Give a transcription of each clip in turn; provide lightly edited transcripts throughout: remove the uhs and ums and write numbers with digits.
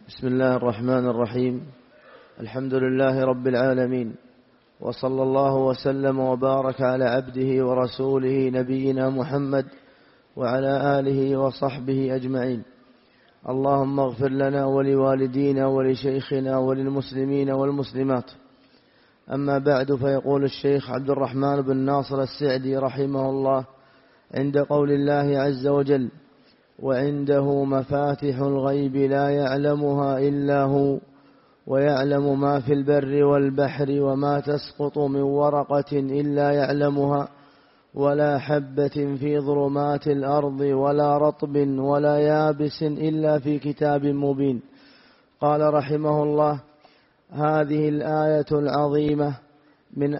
بسم الله الرحمن الرحيم. الحمد لله رب العالمين، وصلى الله وسلم وبارك على عبده ورسوله نبينا محمد وعلى آله وصحبه أجمعين. اللهم اغفر لنا ولوالدينا ولشيخنا وللمسلمين والمسلمات. أما بعد، فيقول الشيخ عبد الرحمن بن ناصر السعدي رحمه الله عند قول الله عز وجل: وعنده مفاتح الغيب لا يعلمها إلا هو ويعلم ما في البر والبحر وما تسقط من ورقة إلا يعلمها ولا حبة في ظلمات الأرض ولا رطب ولا يابس إلا في كتاب مبين. قال رحمه الله: هذه الآية العظيمة من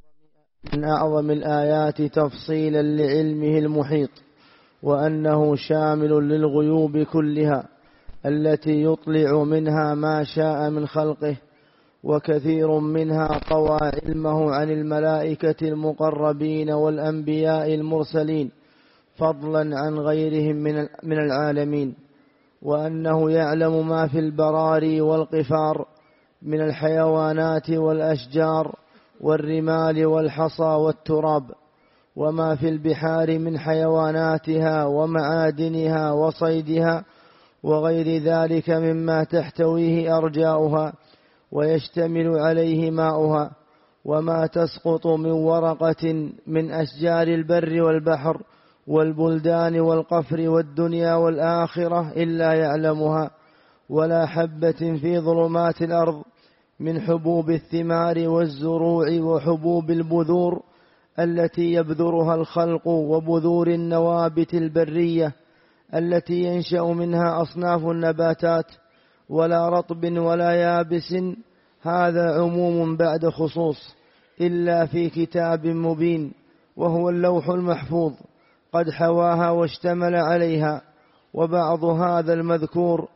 أعظم الآيات تفصيلا لعلمه المحيط، وأنه شامل للغيوب كلها التي يطلع منها ما شاء من خلقه، وكثير منها طوى علمه عن الملائكة المقربين والأنبياء المرسلين فضلا عن غيرهم من العالمين، وأنه يعلم ما في البراري والقفار من الحيوانات والأشجار والرمال والحصى والتراب، وما في البحار من حيواناتها ومعادنها وصيدها وغير ذلك مما تحتويه أرجاؤها ويشتمل عليه ماؤها، وما تسقط من ورقة من أشجار البر والبحر والبلدان والقفر والدنيا والآخرة إلا يعلمها، ولا حبة في ظلمات الأرض من حبوب الثمار والزروع وحبوب البذور التي يبذرها الخلق وبذور النوابت البرية التي ينشأ منها أصناف النباتات، ولا رطب ولا يابس، هذا عموم بعد خصوص، إلا في كتاب مبين وهو اللوح المحفوظ قد حواها واشتمل عليها. وبعض هذا المذكور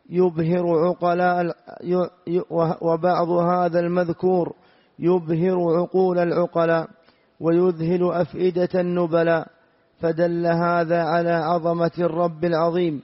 يبهر عقول العقلاء ويذهل أفئدة النبلاء، فدل هذا على عظمة الرب العظيم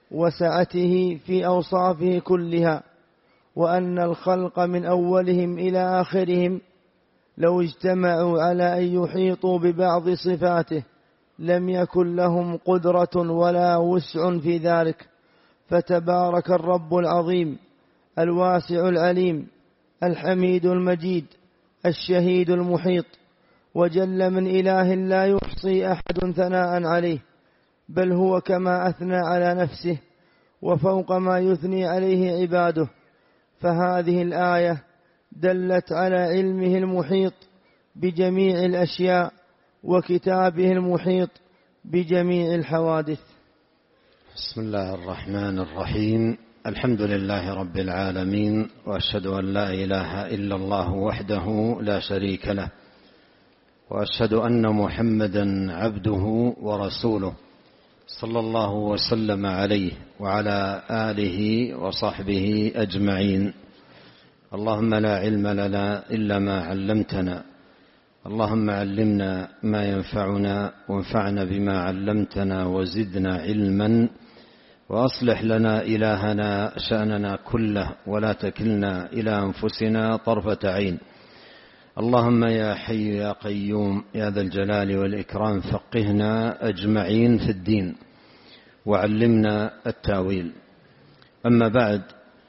وسعته في أوصافه كلها، وأن الخلق من أولهم إلى آخرهم لو اجتمعوا على أن يحيطوا ببعض صفاته لم يكن لهم قدرة ولا وسع في ذلك. فتبارك الرب العظيم الواسع العليم الحميد المجيد الشهيد المحيط، وجل من إله لا يحصي أحد ثناء عليه، بل هو كما أثنى على نفسه وفوق ما يثني عليه عباده. فهذه الآية دلت على علمه المحيط بجميع الأشياء وكتابه المحيط بجميع الحوادث. بسم الله الرحمن الرحيم. الحمد لله رب العالمين، وأشهد أن لا إله إلا الله وحده لا شريك له، وأشهد أن محمدا عبده ورسوله صلى الله وسلم عليه وعلى آله وصحبه أجمعين. اللهم لا علم لنا إلا ما علمتنا، اللهم علمنا ما ينفعنا وانفعنا بما علمتنا وزدنا علما، وأصلح لنا إلهنا شأننا كله ولا تكلنا إلى أنفسنا طرفة عين. اللهم يا حي يا قيوم يا ذا الجلال والإكرام فقهنا أجمعين في الدين وعلمنا التاويل. أما بعد،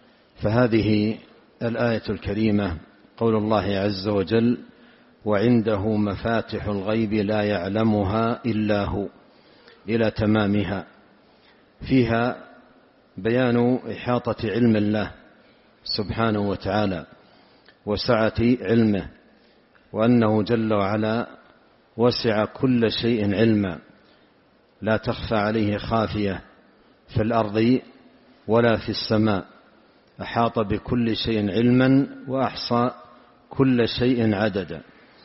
فهذه الآية الكريمة قول الله عز وجل: وعنده مفاتح الغيب لا يعلمها إلا هو، إلى تمامها. فيها بيان إحاطة علم الله سبحانه وتعالى وسعة علمه، وأنه جل وعلا وسع كل شيء علما، لا تخفى عليه خافية في الأرض ولا في السماء، أحاط بكل شيء علما وأحصى كل شيء عددا.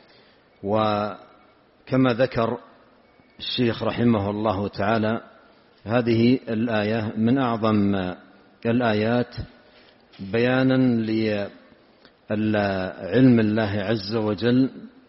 وكما ذكر الشيخ رحمه الله تعالى، هذه الآية من أعظم الآيات بيانا لعلم الله عز وجل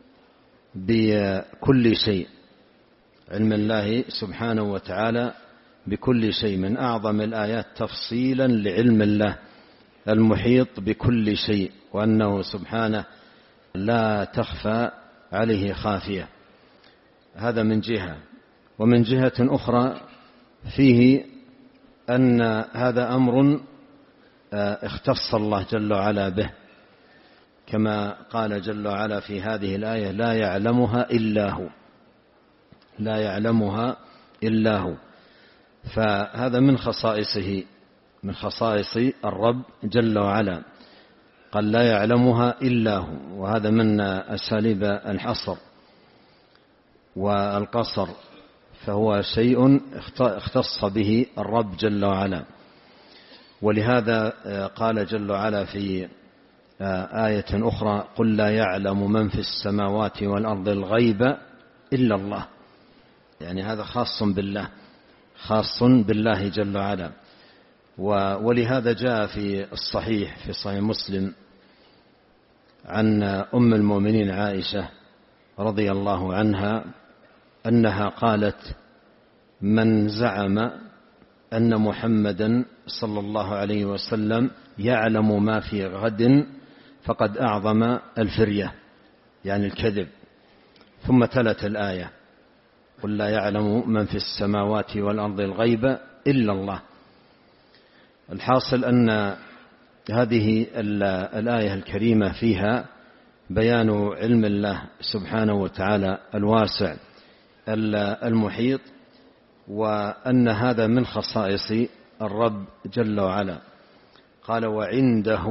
بكل شيء، علم الله سبحانه وتعالى بكل شيء، من أعظم الآيات تفصيلا لعلم الله المحيط بكل شيء، وأنه سبحانه لا تخفى عليه خافية. هذا من جهة. ومن جهة أخرى فيه أن هذا أمر اختص الله جل وعلا به، كما قال جل وعلا في هذه الآية: لا يعلمها إلا هو، لا يعلمها إلا هو. فهذا من خصائصه، من خصائص الرب جل وعلا، قال لا يعلمها إلا هو، وهذا من أساليب الحصر والقصر، فهو شيء اختص به الرب جل وعلا. ولهذا قال جل وعلا في آية أخرى: قل لا يعلم من في السماوات والأرض الغيب إلا الله. يعني هذا خاص بالله، خاص بالله جل وعلا. ولهذا جاء في الصحيح، في صحيح مسلم، عن أم المؤمنين عائشة رضي الله عنها أنها قالت: من زعم أن محمدا صلى الله عليه وسلم يعلم ما في غد فقد أعظم الفرية، يعني الكذب. ثم تلت الآية: قل لا يعلم من في السماوات والأرض الغيب إلا الله. الحاصل أن هذه الآية الكريمة فيها بيان علم الله سبحانه وتعالى الواسع المحيط، وأن هذا من خصائص الرب جل وعلا. قال: وعنده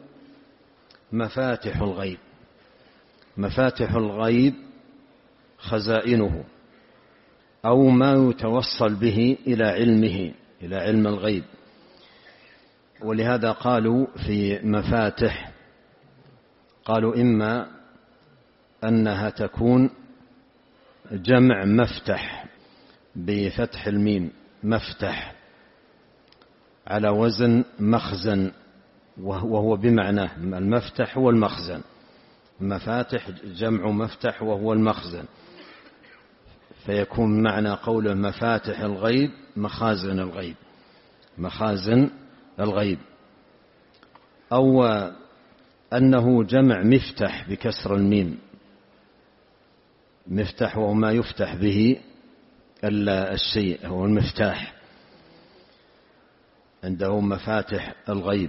مفاتح الغيب. مفاتح الغيب خزائنه، أو ما يتوصل به إلى علمه، إلى علم الغيب. ولهذا قالوا في مفاتح، قالوا إما أنها تكون جمع مفتح بفتح الميم، مفتح، على وزن مخزن، وهو بمعنى المفتح هو المخزن. مفاتح جمع مفتح وهو المخزن، فيكون معنى قوله مفاتح الغيب مخازن الغيب، مخازن الغيب. أو أنه جمع مفتح بكسر الميم، مفتح وهو ما يفتح به الشيء، هو المفتاح، عنده مفاتح الغيب.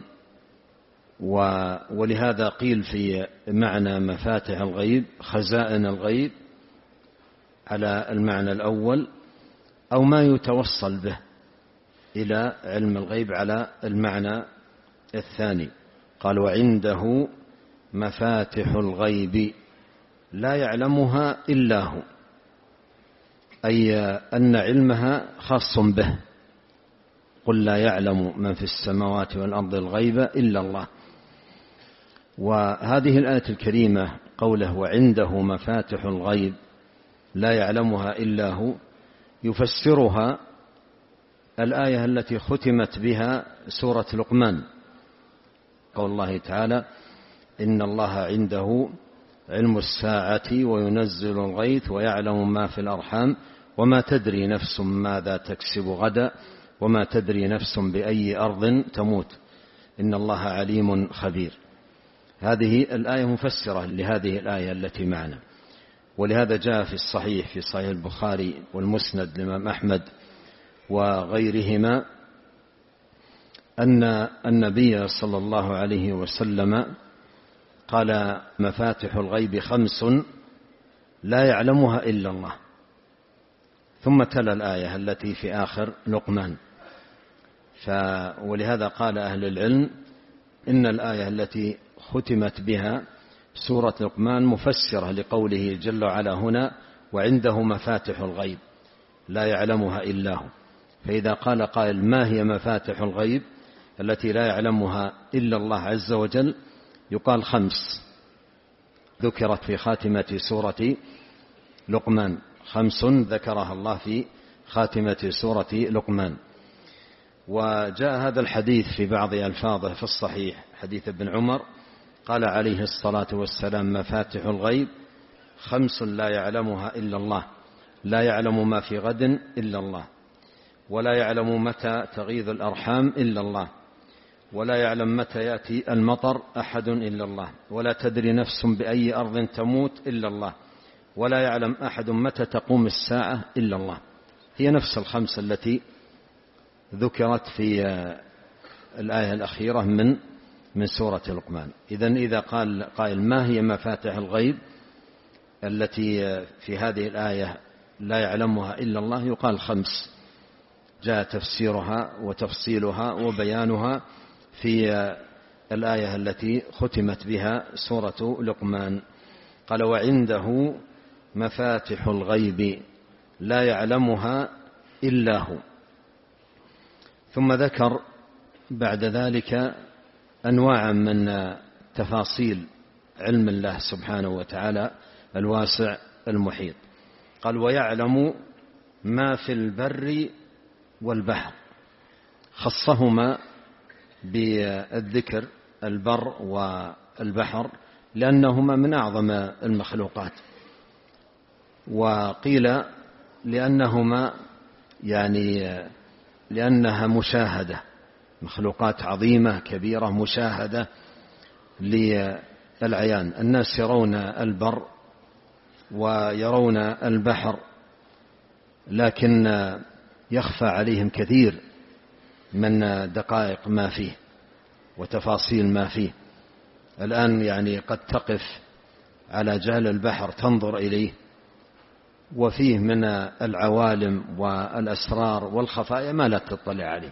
ولهذا قيل في معنى مفاتح الغيب خزائن الغيب على المعنى الأول، أو ما يتوصل به إلى علم الغيب على المعنى الثاني. قال: وعنده مفاتح الغيب لا يعلمها إلا هو، أي أن علمها خاص به. قل لا يعلم من في السماوات والأرض الغيب إلا الله. وهذه الآية الكريمة قوله وعنده مفاتح الغيب لا يعلمها إلا هو، يفسرها الآية التي ختمت بها سورة لقمان، قول الله تعالى: إن الله عنده علم الساعة وينزل الغيث ويعلم ما في الأرحام وما تدري نفس ماذا تكسب غدا وما تدري نفس بأي أرض تموت إن الله عليم خبير. هذه الآية مفسرة لهذه الآية التي معنا. ولهذا جاء في الصحيح، في صحيح البخاري والمسند للإمام أحمد وغيرهما، أن النبي صلى الله عليه وسلم قال: مفاتح الغيب 5 لا يعلمها إلا الله. ثم تلا الآية التي في آخر لقمان. ولهذا قال أهل العلم إن الآية التي ختمت بها سورة لقمان مفسرة لقوله جل وعلا هنا: وعنده مفاتح الغيب لا يعلمها إلا هو. فإذا قال قائل: ما هي مفاتح الغيب التي لا يعلمها إلا الله عز وجل؟ يقال 5 ذكرت في خاتمة سورة لقمان، 5 ذكرها الله في خاتمة سورة لقمان. وجاء هذا الحديث في بعض ألفاظه في الصحيح، حديث ابن عمر، قال عليه الصلاة والسلام: مفاتح الغيب 5 لا يعلمها إلا الله، لا يعلم ما في غد إلا الله، ولا يعلم متى تغيض الأرحام إلا الله، ولا يعلم متى يأتي المطر أحد إلا الله، ولا تدري نفس بأي أرض تموت إلا الله، ولا يعلم أحد متى تقوم الساعة إلا الله. هي نفس الخمس التي ذكرت في الآية الأخيرة من سورة لقمان. إذن إذا قال قائل ما هي مفاتح الغيب التي في هذه الآية لا يعلمها إلا الله، يقال خمس، جاء تفسيرها وتفصيلها وبيانها في الآية التي ختمت بها سورة لقمان. قال وعنده مفاتح الغيب لا يعلمها إلا هو. ثم ذكر بعد ذلك أنواعا من تفاصيل علم الله سبحانه وتعالى الواسع المحيط. قال ويعلم ما في البر والبحر، خصهما بالذكر البر والبحر لأنهما من أعظم المخلوقات، وقيل لأنهما لأنها مشاهدة، مخلوقات عظيمة كبيرة مشاهدة للعيان. الناس يرون البر ويرون البحر، لكن يخفى عليهم كثير من دقائق ما فيه وتفاصيل ما فيه. الآن قد تقف على جهل البحر تنظر إليه، وفيه من العوالم والأسرار والخفايا ما لا تطلع عليه.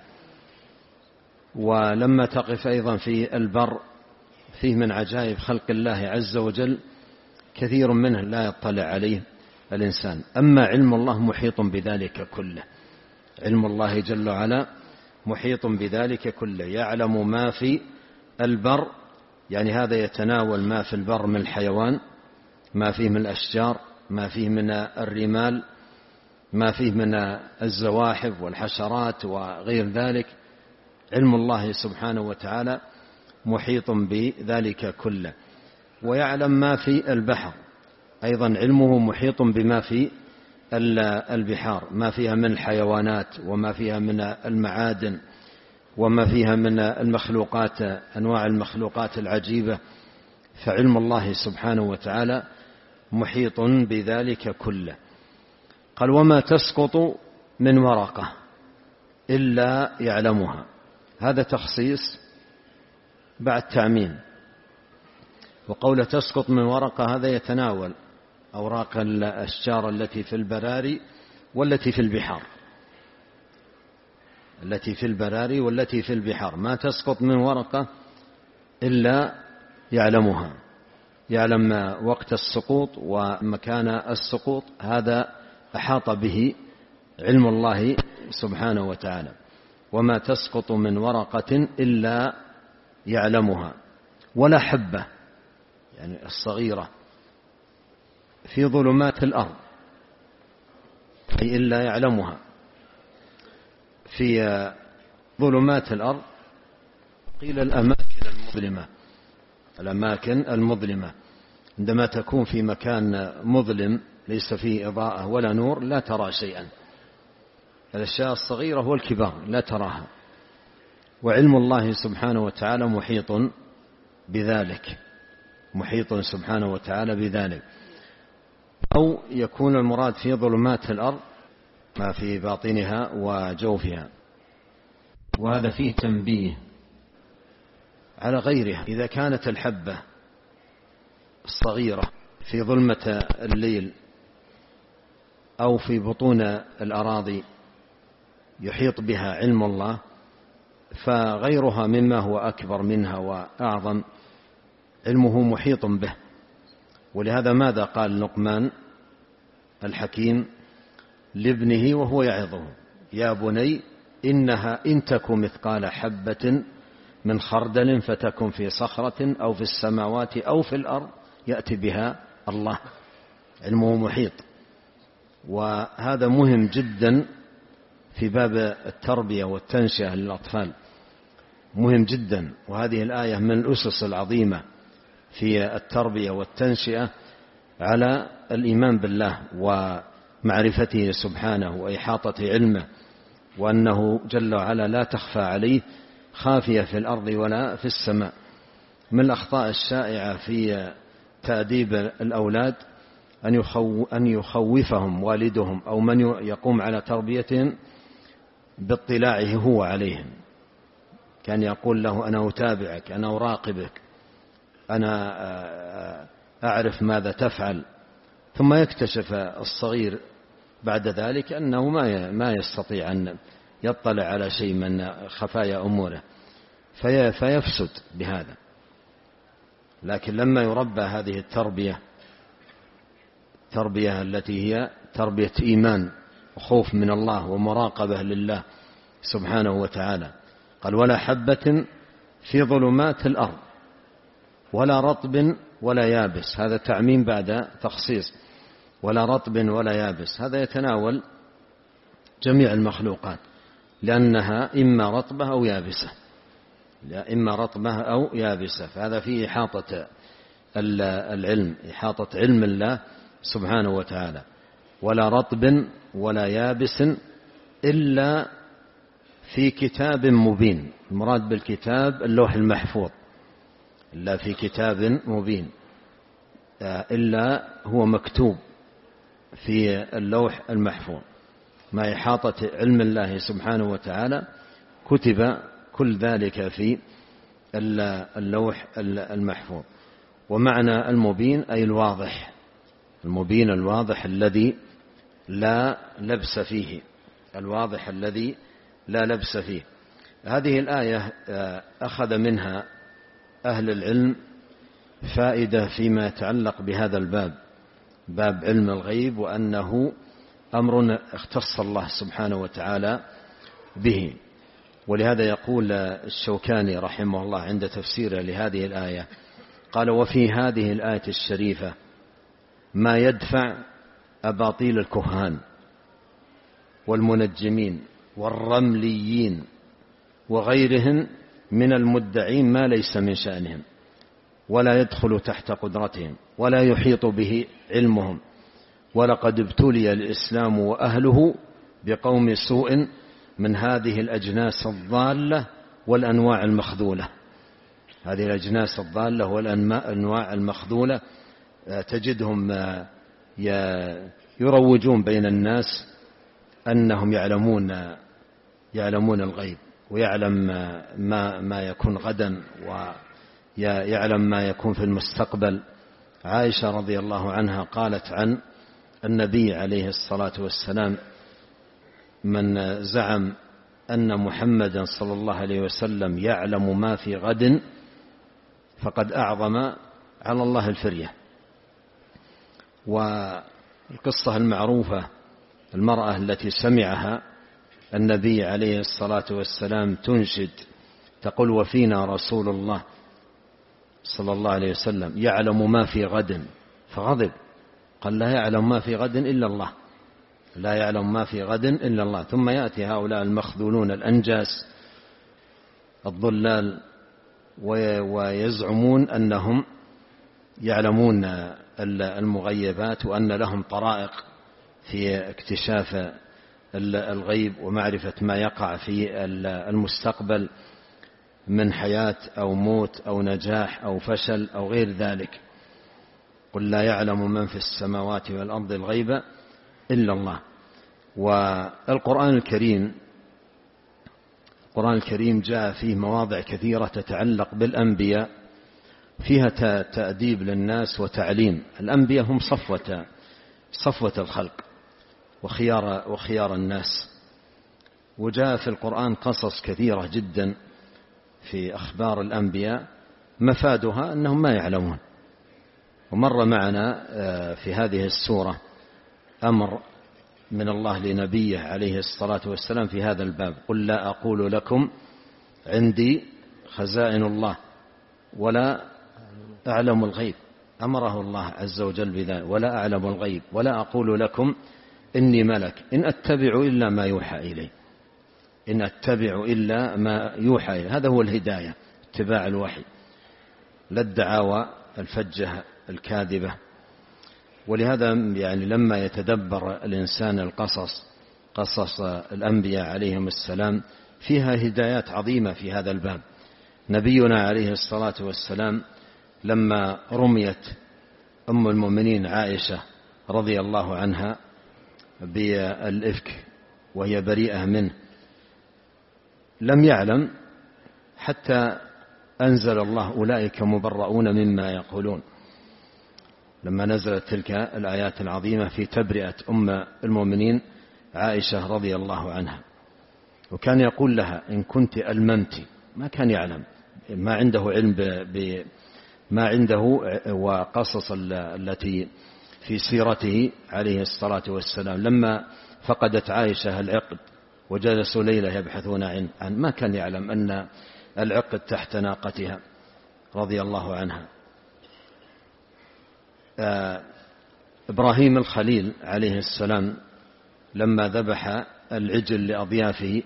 ولما تقف أيضا في البر فيه من عجائب خلق الله عز وجل كثير منه لا يطلع عليه الإنسان. أما علم الله محيط بذلك كله، علم الله جل وعلا محيط بذلك كله، يعلم ما في البر، هذا يتناول ما في البر من الحيوان، ما فيه من الأشجار، ما فيه من الرمال، ما فيه من الزواحف والحشرات وغير ذلك. علم الله سبحانه وتعالى محيط بذلك كله. ويعلم ما في البحر، أيضا علمه محيط بما في البحار، ما فيها من الحيوانات وما فيها من المعادن وما فيها من المخلوقات، أنواع المخلوقات العجيبة. فعلم الله سبحانه وتعالى محيط بذلك كله. قال وما تسقط من ورقة إلا يعلمها، هذا تخصيص بعد تعميم. وقول تسقط من ورقة هذا يتناول أوراق الأشجار التي في البراري والتي في البحار، التي في البراري والتي في البحار، ما تسقط من ورقة إلا يعلمها، يعلم وقت السقوط ومكان السقوط، هذا أحاط به علم الله سبحانه وتعالى. وما تسقط من ورقة إلا يعلمها، ولا حبة الصغيرة في ظلمات الأرض، أي إلا يعلمها في ظلمات الأرض. قيل الأماكن المظلمة، عندما تكون في مكان مظلم ليس فيه إضاءة ولا نور لا ترى شيئا، الأشياء الصغيرة والكبار لا تراها. وعلم الله سبحانه وتعالى محيط بذلك، محيط سبحانه وتعالى بذلك. أو يكون المراد في ظلمات الأرض ما في باطنها وجوفها. وهذا فيه تنبيه على غيرها. إذا كانت الحبة الصغيرة في ظلمة الليل أو في بطون الأراضي يحيط بها علم الله، فغيرها مما هو أكبر منها وأعظم علمه محيط به. ولهذا ماذا قال لقمان الحكيم لابنه وهو يعظه؟ يا بني إنها إن تك مثقال حبة من خردل فتكن في صخرة أو في السماوات أو في الأرض يأتي بها الله. علمه محيط، وهذا مهم جدا في باب التربية والتنشئة للأطفال، مهم جدا. وهذه الآية من الأسس العظيمة في التربية والتنشئة على الإيمان بالله ومعرفته سبحانه وإحاطة علمه، وأنه جل وعلا لا تخفى عليه خافية في الأرض ولا في السماء. من الأخطاء الشائعة في تأديب الأولاد أن يخوفهم والدهم أو من يقوم على تربيتهم باطلاعه هو عليهم، كان يقول له أنا أتابعك، أنا أراقبك، أنا أعرف ماذا تفعل، ثم يكتشف الصغير بعد ذلك أنه ما يستطيع أن يطلع على شيء من خفايا أموره فيفسد بهذا. لكن لما يربى هذه التربية التي هي تربية إيمان وخوف من الله ومراقبة لله سبحانه وتعالى، قال ولا حبة في ظلمات الأرض ولا رطب ولا يابس، هذا تعميم بعد تخصيص، ولا رطب ولا يابس، هذا يتناول جميع المخلوقات لأنها إما رطبة أو يابسة، فهذا فيه إحاطة العلم، إحاطة علم الله سبحانه وتعالى. ولا رطب ولا يابس إلا في كتاب مبين، المراد بالكتاب اللوح المحفوظ، إلا في كتاب مبين، إلا هو مكتوب في اللوح المحفوظ. ما إحاطة علم الله سبحانه وتعالى كتب كل ذلك في اللوح المحفوظ. ومعنى المبين أي الواضح، المبين الواضح الذي لا لبس فيه، الواضح الذي لا لبس فيه. هذه الآية أخذ منها أهل العلم فائدة فيما يتعلق بهذا الباب، باب علم الغيب، وأنه أمر اختص الله سبحانه وتعالى به. ولهذا يقول الشوكاني رحمه الله عند تفسيره لهذه الآية، قال وفي هذه الآية الشريفة ما يدفع أباطيل الكهان والمنجمين والرمليين وغيرهم من المدعين ما ليس من شأنهم، ولا يدخل تحت قدرتهم ولا يحيط به علمهم. ولقد ابتلي الإسلام وأهله بقوم سوء من هذه الأجناس الضالة والأنواع المخذولة. هذه الأجناس الضالة والأنواع المخذولة تجدهم يروجون بين الناس أنهم يعلمون الغيب، ويعلم ما يكون غدا، ويعلم ما يكون في المستقبل. عائشة رضي الله عنها قالت عن النبي عليه الصلاة والسلام من زعم أن محمدا صلى الله عليه وسلم يعلم ما في غد فقد أعظم على الله الفرية. والقصة المعروفة المرأة التي سمعها النبي عليه الصلاة والسلام تنشد تقول وفينا رسول الله صلى الله عليه وسلم يعلم ما في غد، فغضب قال لا يعلم ما في غد إلا الله، لا يعلم ما في غد إلا الله. ثم يأتي هؤلاء المخذولون الأنجاس الضلال ويزعمون أنهم يعلمون المغيبات وأن لهم طرائق في اكتشاف الغيب ومعرفة ما يقع في المستقبل من حياة أو موت أو نجاح أو فشل أو غير ذلك. قل لا يعلم من في السماوات والأرض الغيب إلا الله. والقرآن الكريم جاء فيه مواضع كثيرة تتعلق بالأنبياء فيها تأديب للناس وتعليم. الأنبياء هم صفوة الخلق وخيار الناس. وجاء في القرآن قصص كثيرة جدا في أخبار الأنبياء مفادها أنهم ما يعلمون. ومر معنا في هذه السورة أمر من الله لنبيه عليه الصلاة والسلام في هذا الباب، قل لا أقول لكم عندي خزائن الله ولا أعلم الغيب، أمره الله عز وجل بذلك، ولا أعلم الغيب ولا أقول لكم إني ملك إن أتبع إلا ما يوحى إلي، إن أتبع إلا ما يوحى إلي. هذا هو الهداية، اتباع الوحي، لا الدعاوى الفجة الكاذبة. ولهذا يعني لما يتدبر الإنسان قصص الأنبياء عليهم السلام فيها هدايات عظيمة في هذا الباب. نبينا عليه الصلاة والسلام لما رميت أم المؤمنين عائشة رضي الله عنها بالإفك وهي بريئة منه لم يعلم حتى أنزل الله أولئك مبرؤون مما يقولون، لما نزلت تلك الآيات العظيمة في تبرئة أم المؤمنين عائشة رضي الله عنها. وكان يقول لها إن كنت ألممت، ما كان يعلم، ما عنده علم ما عنده وقصص التي في سيرته عليه الصلاة والسلام. لما فقدت عائشة العقد وجلسوا ليلة يبحثون عنه ما كان يعلم أن العقد تحت ناقتها رضي الله عنها. إبراهيم الخليل عليه السلام لما ذبح العجل لأضيافه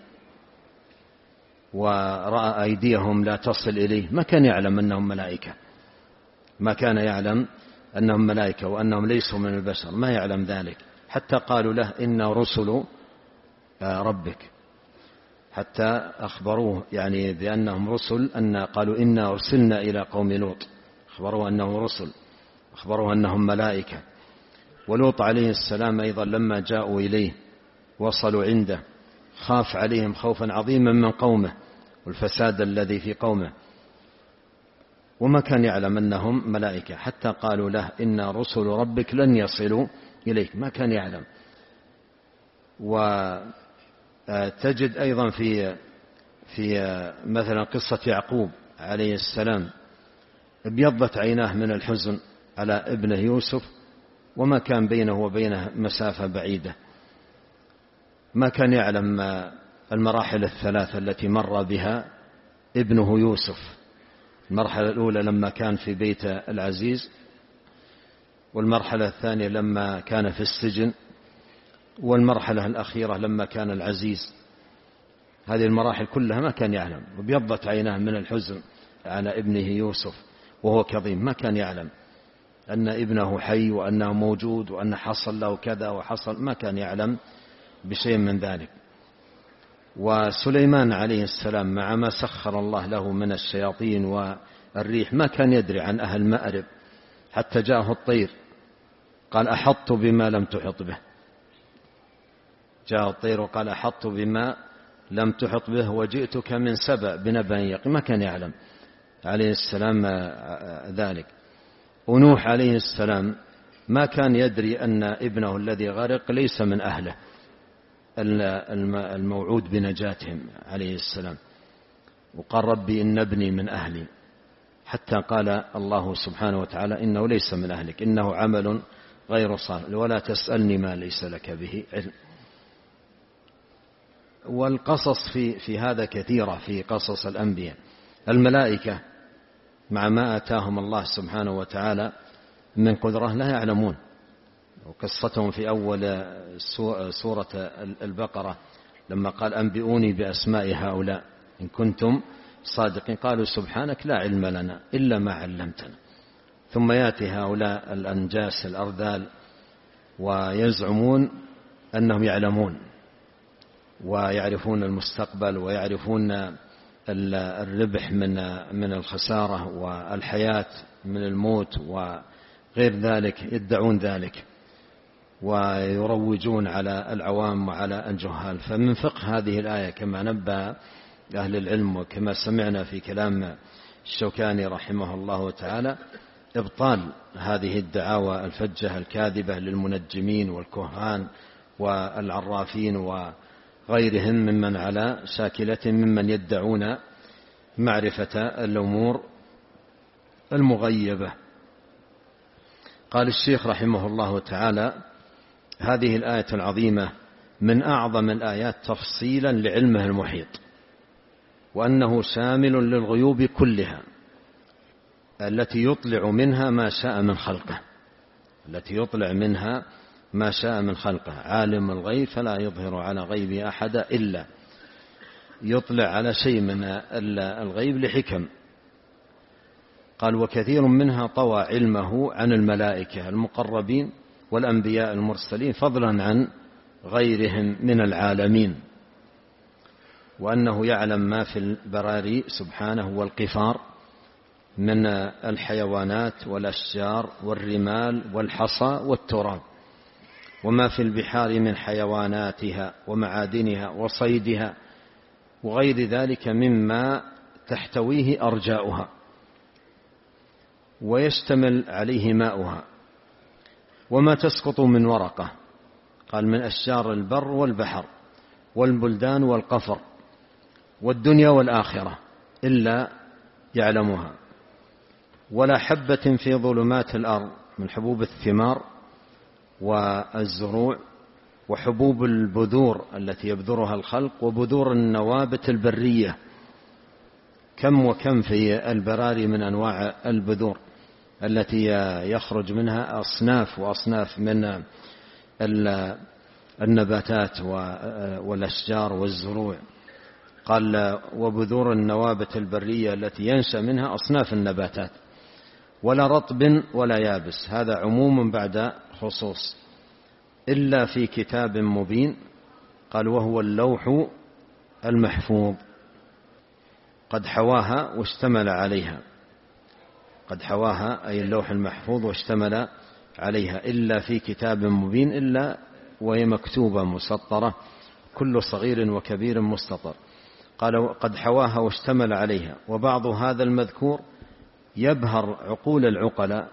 ورأى أيديهم لا تصل إليه ما كان يعلم أنهم ملائكة، ما كان يعلم أنهم ملائكة وأنهم ليسوا من البشر، ما يعلم ذلك، حتى قالوا له إنا رسل ربك، حتى أخبروه يعني بأنهم رسل، أن قالوا إنا أرسلنا إلى قوم لوط، أخبروه أنهم رسل، أخبروه أنهم ملائكة. ولوط عليه السلام أيضا لما جاءوا إليه وصلوا عنده خاف عليهم خوفا عظيما من قومه والفساد الذي في قومه، وما كان يعلم أنهم ملائكة، حتى قالوا له إن رسل ربك لن يصلوا إليك، ما كان يعلم. وتجد أيضا في مثلا قصة يعقوب عليه السلام ابيضت عيناه من الحزن على ابنه يوسف، وما كان بينه وبينه مسافة بعيدة، ما كان يعلم المراحل الثلاثة التي مر بها ابنه يوسف. المرحلة الأولى لما كان في بيت العزيز، والمرحلة الثانية لما كان في السجن، والمرحلة الأخيرة لما كان العزيز. هذه المراحل كلها ما كان يعلم، وبيضت عيناه من الحزن على ابنه يوسف وهو كظيم، ما كان يعلم أن ابنه حي وأنه موجود وأن حصل له كذا وحصل، ما كان يعلم بشيء من ذلك. وسليمان عليه السلام مع ما سخر الله له من الشياطين والريح ما كان يدري عن أهل مأرب، حتى جاءه الطير قال أحطت بما لم تحط به، جاء الطير وقال أحطت بما لم تحط به وجئتك من سبأ بنبأ يقين، ما كان يعلم عليه السلام ذلك. ونوح عليه السلام ما كان يدري أن ابنه الذي غرق ليس من أهله الموعود بنجاتهم عليه السلام، وقال ربي إن ابني من أهلي، حتى قال الله سبحانه وتعالى إنه ليس من أهلك إنه عمل غير صالح ولا تسألني ما ليس لك به علم. والقصص في هذا كثيرة، في قصص الأنبياء. الملائكة مع ما آتاهم الله سبحانه وتعالى من قدرة لا يعلمون، وقصتهم في أول سورة البقرة لما قال أنبئوني بأسماء هؤلاء إن كنتم صادقين، قالوا سبحانك لا علم لنا إلا ما علمتنا. ثم يأتي هؤلاء الأنجاس الأرذال ويزعمون أنهم يعلمون ويعرفون المستقبل ويعرفون الربح من الخسارة والحياة من الموت وغير ذلك، يدعون ذلك ويروجون على العوام وعلى الجهال. فمن فقه هذه الآية كما نبه أهل العلم وكما سمعنا في كلام الشوكاني رحمه الله تعالى إبطال هذه الدعاوى الفجة الكاذبة للمنجمين والكهان والعرافين وغيرهم ممن على شاكلة ممن يدعون معرفة الأمور المغيبة. قال الشيخ رحمه الله تعالى هذه الآية العظيمة من أعظم الآيات تفصيلا لعلمه المحيط، وأنه شامل للغيوب كلها التي يطلع منها ما شاء من خلقه، التي يطلع منها ما شاء من خلقه. عالم الغيب فلا يظهر على غيبه أحدا إلا يطلع على شيء من الغيب لحكم. قال وكثير منها طوى علمه عن الملائكة المقربين والأنبياء المرسلين فضلا عن غيرهم من العالمين. وأنه يعلم ما في البراري سبحانه والقفار من الحيوانات والأشجار والرمال والحصى والتراب، وما في البحار من حيواناتها ومعادنها وصيدها وغير ذلك مما تحتويه أرجاؤها ويشتمل عليه ماؤها، وما تسقط من ورقة، قال من أشجار البر والبحر والبلدان والقفر والدنيا والآخرة إلا يعلمها، ولا حبة في ظلمات الأرض من حبوب الثمار والزروع وحبوب البذور التي يبذرها الخلق وبذور النوابت البرية، كم وكم في البراري من أنواع البذور التي يخرج منها أصناف وأصناف من النباتات والأشجار والزروع. قال وبذور النوابت البرية التي ينشأ منها أصناف النباتات، ولا رطب ولا يابس، هذا عموم بعد خصوص، إلا في كتاب مبين، قال وهو اللوح المحفوظ، قد حواها واشتمل عليها، قد حواها أي اللوح المحفوظ واشتمل عليها، إلا في كتاب مبين، إلا وهي مكتوبة مسطرة كل صغير وكبير مستطر، قال قد حواها واشتمل عليها. وبعض هذا المذكور يبهر عقول العقلاء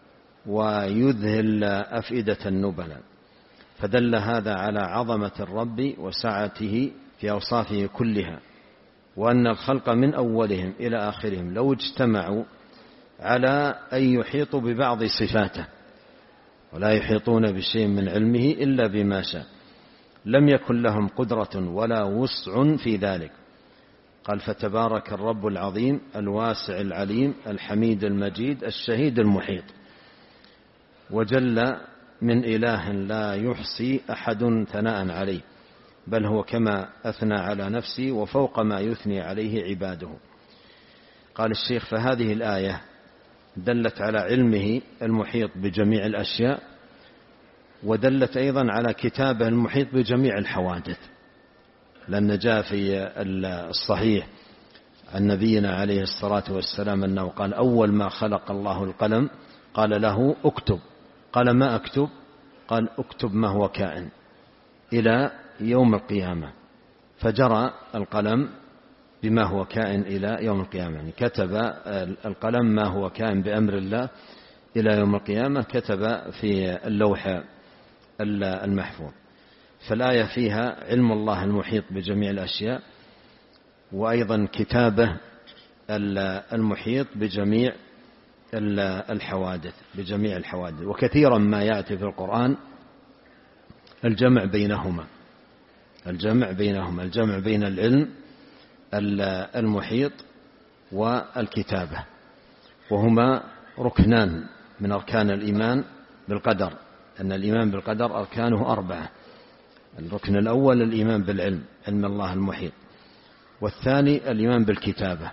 ويذهل أفئدة النبلاء، فدل هذا على عظمة الرب وسعته في أوصافه كلها، وأن الخلق من أولهم إلى آخرهم لو اجتمعوا على أن يحيطوا ببعض صفاته ولا يحيطون بشيء من علمه إلا بما شاء لم يكن لهم قدرة ولا وسع في ذلك. قال فتبارك الرب العظيم الواسع العليم الحميد المجيد الشهيد المحيط، وجل من إله لا يحصي أحد ثناء عليه، بل هو كما أثنى على نفسه وفوق ما يثني عليه عباده. قال الشيخ فهذه الآية دلت على علمه المحيط بجميع الأشياء، ودلت أيضا على كتابه المحيط بجميع الحوادث، لأن جاء في الصحيح عن نبينا عليه الصلاة والسلام أنه قال أول ما خلق الله القلم قال له اكتب، قال ما أكتب؟ قال اكتب ما هو كائن إلى يوم القيامة، فجرى القلم بما هو كائن إلى يوم القيامة، يعني كتب القلم ما هو كائن بأمر الله إلى يوم القيامة، كتب في اللوح المحفوظ. فالآية فيها علم الله المحيط بجميع الأشياء، وأيضا كتابه المحيط بجميع الحوادث، بجميع الحوادث. وكثيرا ما يأتي في القرآن الجمع بينهما، الجمع بين العلم المحيط والكتابة، وهما ركنان من أركان الإيمان بالقدر، أن الإيمان بالقدر أركانه 4. الركن الأول الإيمان بالعلم، علم الله المحيط، والثاني الإيمان بالكتابة،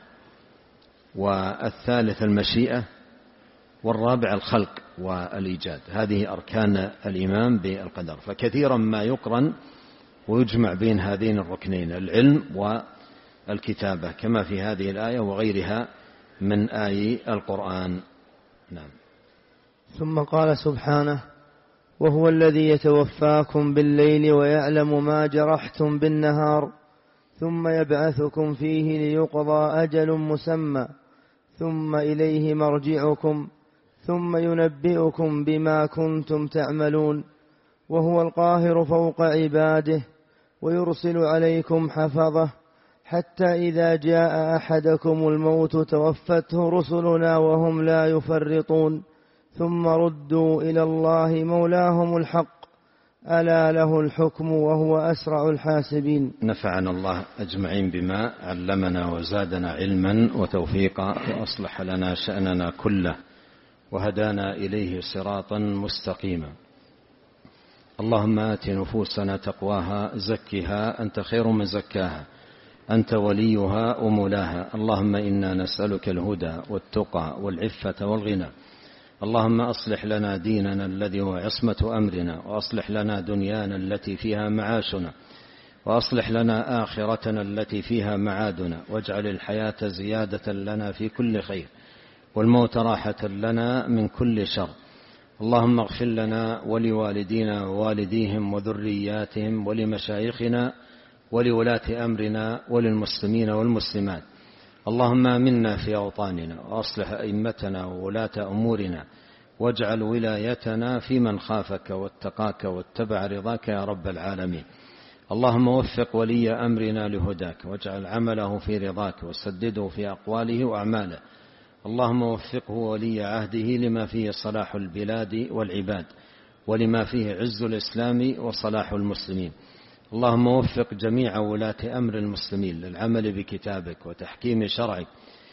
والثالث المشيئة، والرابع الخلق والإيجاد. هذه أركان الإيمان بالقدر، فكثيرا ما يقرن ويجمع بين هذين الركنين العلم والكتابة، كما في هذه الآية وغيرها من آي القرآن. نعم. ثم قال سبحانه وهو الذي يتوفاكم بالليل ويعلم ما جرحتم بالنهار ثم يبعثكم فيه ليقضى أجل مسمى ثم إليه مرجعكم ثم ينبئكم بما كنتم تعملون وهو القاهر فوق عباده ويرسل عليكم حفظه حتى إذا جاء أحدكم الموت توفته رسلنا وهم لا يفرطون ثم ردوا إلى الله مولاهم الحق ألا له الحكم وهو أسرع الحاسبين. نفعنا الله أجمعين بما علمنا وزادنا علما وتوفيقا وأصلح لنا شأننا كله وهدانا إليه صراطا مستقيما. اللهم آت نفوسنا تقواها زكها أنت خير من زكاها أنت وليها ومولاها. اللهم إنا نسألك الهدى والتقى والعفة والغنى. اللهم أصلح لنا ديننا الذي هو عصمة أمرنا، وأصلح لنا دنيانا التي فيها معاشنا، وأصلح لنا آخرتنا التي فيها معادنا، واجعل الحياة زيادة لنا في كل خير، والموت راحة لنا من كل شر. اللهم اغفر لنا ولوالدينا ووالديهم وذرياتهم ولمشايخنا ولولاة أمرنا وللمسلمين والمسلمات. اللهم آمنا في أوطاننا، وأصلح أئمتنا وولاة أمورنا، واجعل ولايتنا في من خافك واتقاك واتبع رضاك يا رب العالمين. اللهم وفق ولي أمرنا لهداك، واجعل عمله في رضاك، وسدده في أقواله وأعماله. اللهم وفقه ولي عهده لما فيه صلاح البلاد والعباد، ولما فيه عز الإسلام وصلاح المسلمين. اللهم وفق جميع ولاة أمر المسلمين للعمل بكتابك وتحكيم شرعك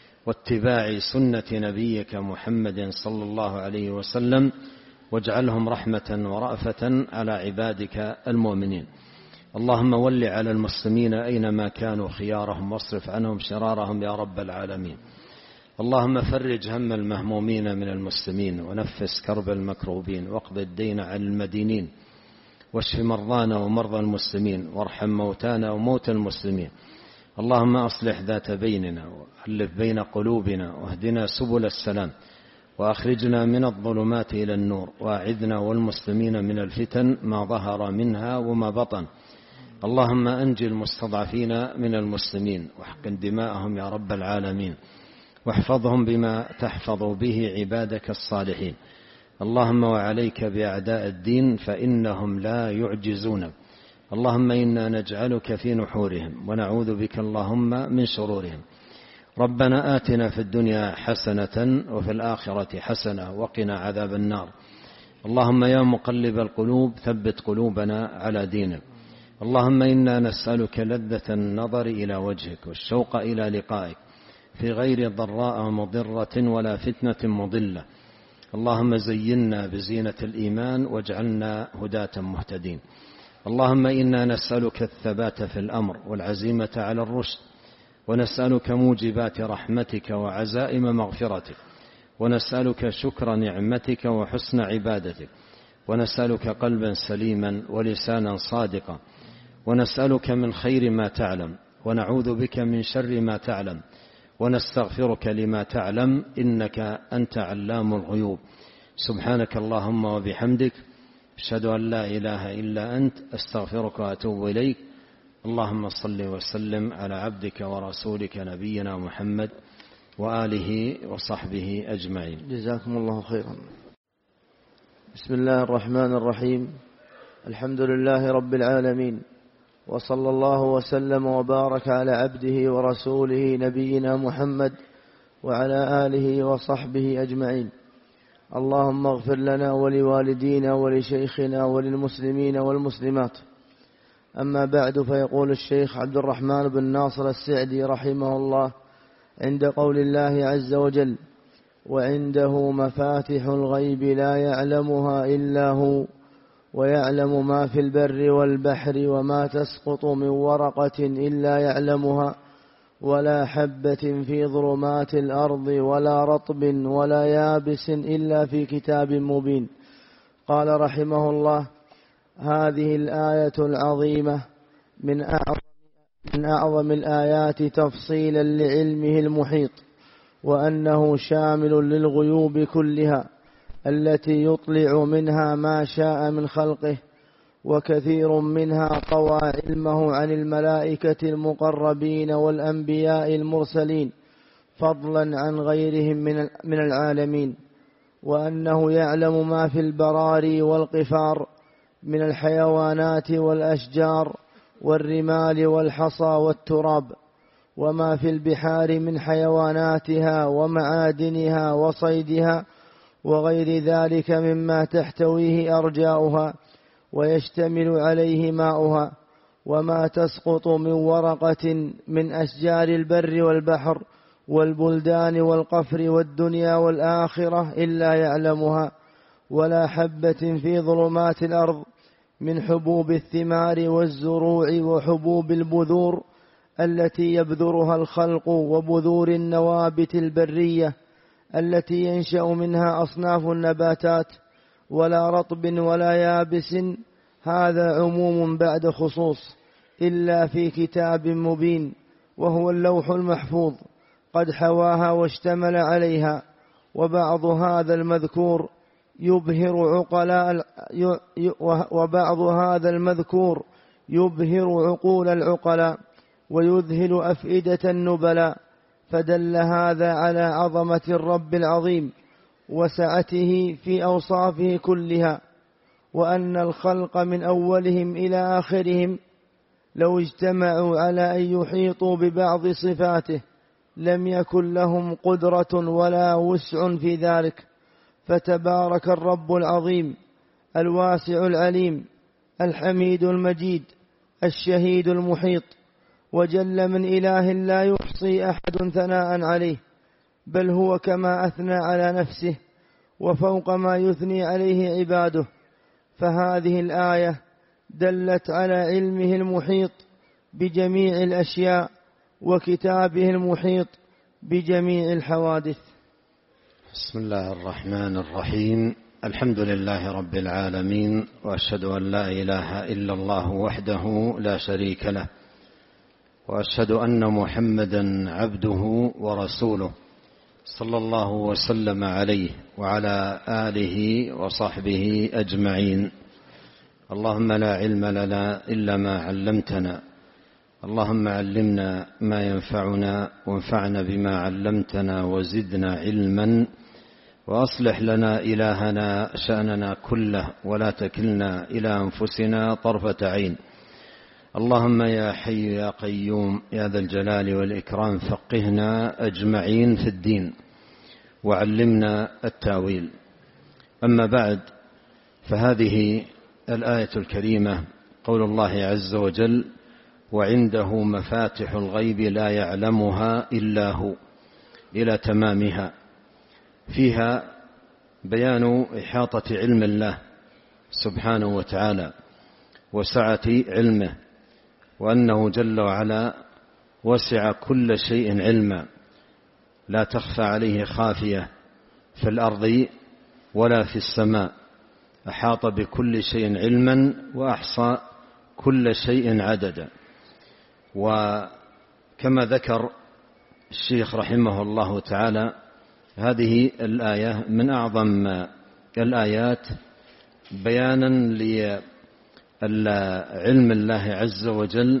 واتباع سنة نبيك محمد صلى الله عليه وسلم، واجعلهم رحمة ورأفة على عبادك المؤمنين. اللهم ول على المسلمين أينما كانوا خيارهم، واصرف عنهم شرارهم يا رب العالمين. اللهم فرج هم المهمومين من المسلمين، ونفس كرب المكروبين، واقض الدين عن المدينين، واشف مرضانا ومرضى المسلمين، وارحم موتانا وموتى المسلمين. اللهم أصلح ذات بيننا، وألف بين قلوبنا، واهدنا سبل السلام، وأخرجنا من الظلمات إلى النور، وأعذنا والمسلمين من الفتن ما ظهر منها وما بطن. اللهم أنجِ المستضعفين من المسلمين، واحقن دماءهم يا رب العالمين، واحفظهم بما تحفظ به عبادك الصالحين. اللهم وعليك بأعداء الدين فإنهم لا يعجزون. اللهم إنا نجعلك في نحورهم، ونعوذ بك اللهم من شرورهم. ربنا آتنا في الدنيا حسنة وفي الآخرة حسنة وقنا عذاب النار. اللهم يا مقلب القلوب ثبت قلوبنا على دينك. اللهم إنا نسألك لذة النظر إلى وجهك، والشوق إلى لقائك، في غير ضراء مضرة ولا فتنة مضلة. اللهم زينا بزينة الإيمان، واجعلنا هداة مهتدين. اللهم إنا نسألك الثبات في الأمر والعزيمة على الرشد، ونسألك موجبات رحمتك وعزائم مغفرتك، ونسألك شكر نعمتك وحسن عبادتك، ونسألك قلبا سليما ولسانا صادقا، ونسألك من خير ما تعلم، ونعوذ بك من شر ما تعلم، ونستغفرك لما تعلم، إنك أنت علام الغيوب. سبحانك اللهم وبحمدك، أشهد أن لا إله إلا أنت، أستغفرك وأتوب إليك. اللهم صل وسلم على عبدك ورسولك نبينا محمد وآله وصحبه أجمعين. جزاكم الله خيرا. بسم الله الرحمن الرحيم. الحمد لله رب العالمين، وصلى الله وسلم وبارك على عبده ورسوله نبينا محمد وعلى آله وصحبه أجمعين. اللهم اغفر لنا ولوالدينا ولشيخنا وللمسلمين والمسلمات. أما بعد، فيقول الشيخ عبد الرحمن بن ناصر السعدي رحمه الله عند قول الله عز وجل: وعنده مفاتح الغيب لا يعلمها إلا هو، ويعلم ما في البر والبحر، وما تسقط من ورقة إلا يعلمها، ولا حبة في ظلمات الأرض ولا رطب ولا يابس إلا في كتاب مبين. قال رحمه الله: هذه الآية العظيمة من أعظم الآيات تفصيلا لعلمه المحيط، وأنه شامل للغيوب كلها التي يطلع منها ما شاء من خلقه، وكثير منها قوى علمه عن الملائكة المقربين والأنبياء المرسلين فضلا عن غيرهم من العالمين، وأنه يعلم ما في البراري والقفار من الحيوانات والأشجار والرمال والحصى والتراب، وما في البحار من حيواناتها ومعادنها وصيدها وغير ذلك مما تحتويه أرجاؤها ويشتمل عليه ماؤها، وما تسقط من ورقة من أشجار البر والبحر والبلدان والقفر والدنيا والآخرة إلا يعلمها، ولا حبة في ظلمات الأرض من حبوب الثمار والزروع وحبوب البذور التي يبذرها الخلق، وبذور النوابت البرية التي ينشأ منها أصناف النباتات، ولا رطب ولا يابس. هذا عموم بعد خصوص، إلا في كتاب مبين وهو اللوح المحفوظ قد حواها واشتمل عليها. وبعض هذا المذكور يبهر عقول العقلاء ويذهل أفئدة النبلاء، فدل هذا على عظمة الرب العظيم وسعته في أوصافه كلها، وأن الخلق من أولهم إلى آخرهم لو اجتمعوا على أن يحيطوا ببعض صفاته لم يكن لهم قدرة ولا وسع في ذلك. فتبارك الرب العظيم الواسع العليم الحميد المجيد الشهيد المحيط، وجل من إله لا يحصي أحد ثناء عليه، بل هو كما أثنى على نفسه وفوق ما يثني عليه عباده. فهذه الآية دلت على علمه المحيط بجميع الأشياء وكتابه المحيط بجميع الحوادث. بسم الله الرحمن الرحيم. الحمد لله رب العالمين، وأشهد أن لا إله إلا الله وحده لا شريك له، وأشهد أن محمدا عبده ورسوله صلى الله وسلم عليه وعلى آله وصحبه أجمعين. اللهم لا علم لنا إلا ما علمتنا، اللهم علمنا ما ينفعنا وانفعنا بما علمتنا وزدنا علما، وأصلح لنا إلهنا شأننا كله ولا تكلنا إلى أنفسنا طرفة عين. اللهم يا حي يا قيوم يا ذا الجلال والإكرام فقهنا أجمعين في الدين وعلمنا التاويل. أما بعد، فهذه الآية الكريمة قول الله عز وجل: وعنده مفاتح الغيب لا يعلمها إلا هو، إلى تمامها. فيها بيان إحاطة علم الله سبحانه وتعالى وسعة علمه، وأنه جل وعلا وسع كل شيء علما، لا تخفى عليه خافية في الأرض ولا في السماء، أحاط بكل شيء علما وأحصى كل شيء عددا. وكما ذكر الشيخ رحمه الله تعالى، هذه الآية من أعظم الآيات بيانا لعلم الله عز وجل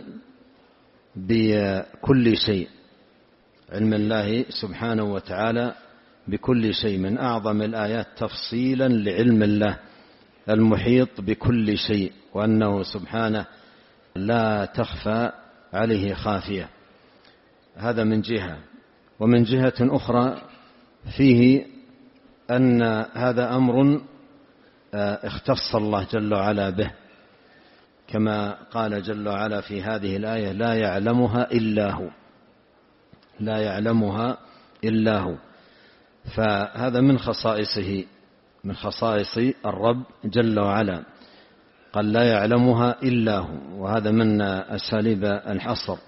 بكل شيء، علم الله سبحانه وتعالى بكل شيء، من أعظم الآيات تفصيلا لعلم الله المحيط بكل شيء، وأنه سبحانه لا تخفى عليه خافية. هذا من جهة. ومن جهة أخرى فيه أن هذا أمر اختص الله جل وعلا به، كما قال جل وعلا في هذه الآية: لا يعلمها إلا هو، لا يعلمها إلا هو. فهذا من خصائصه، من خصائص الرب جل وعلا، قال لا يعلمها إلا هو، وهذا من أساليب الحصر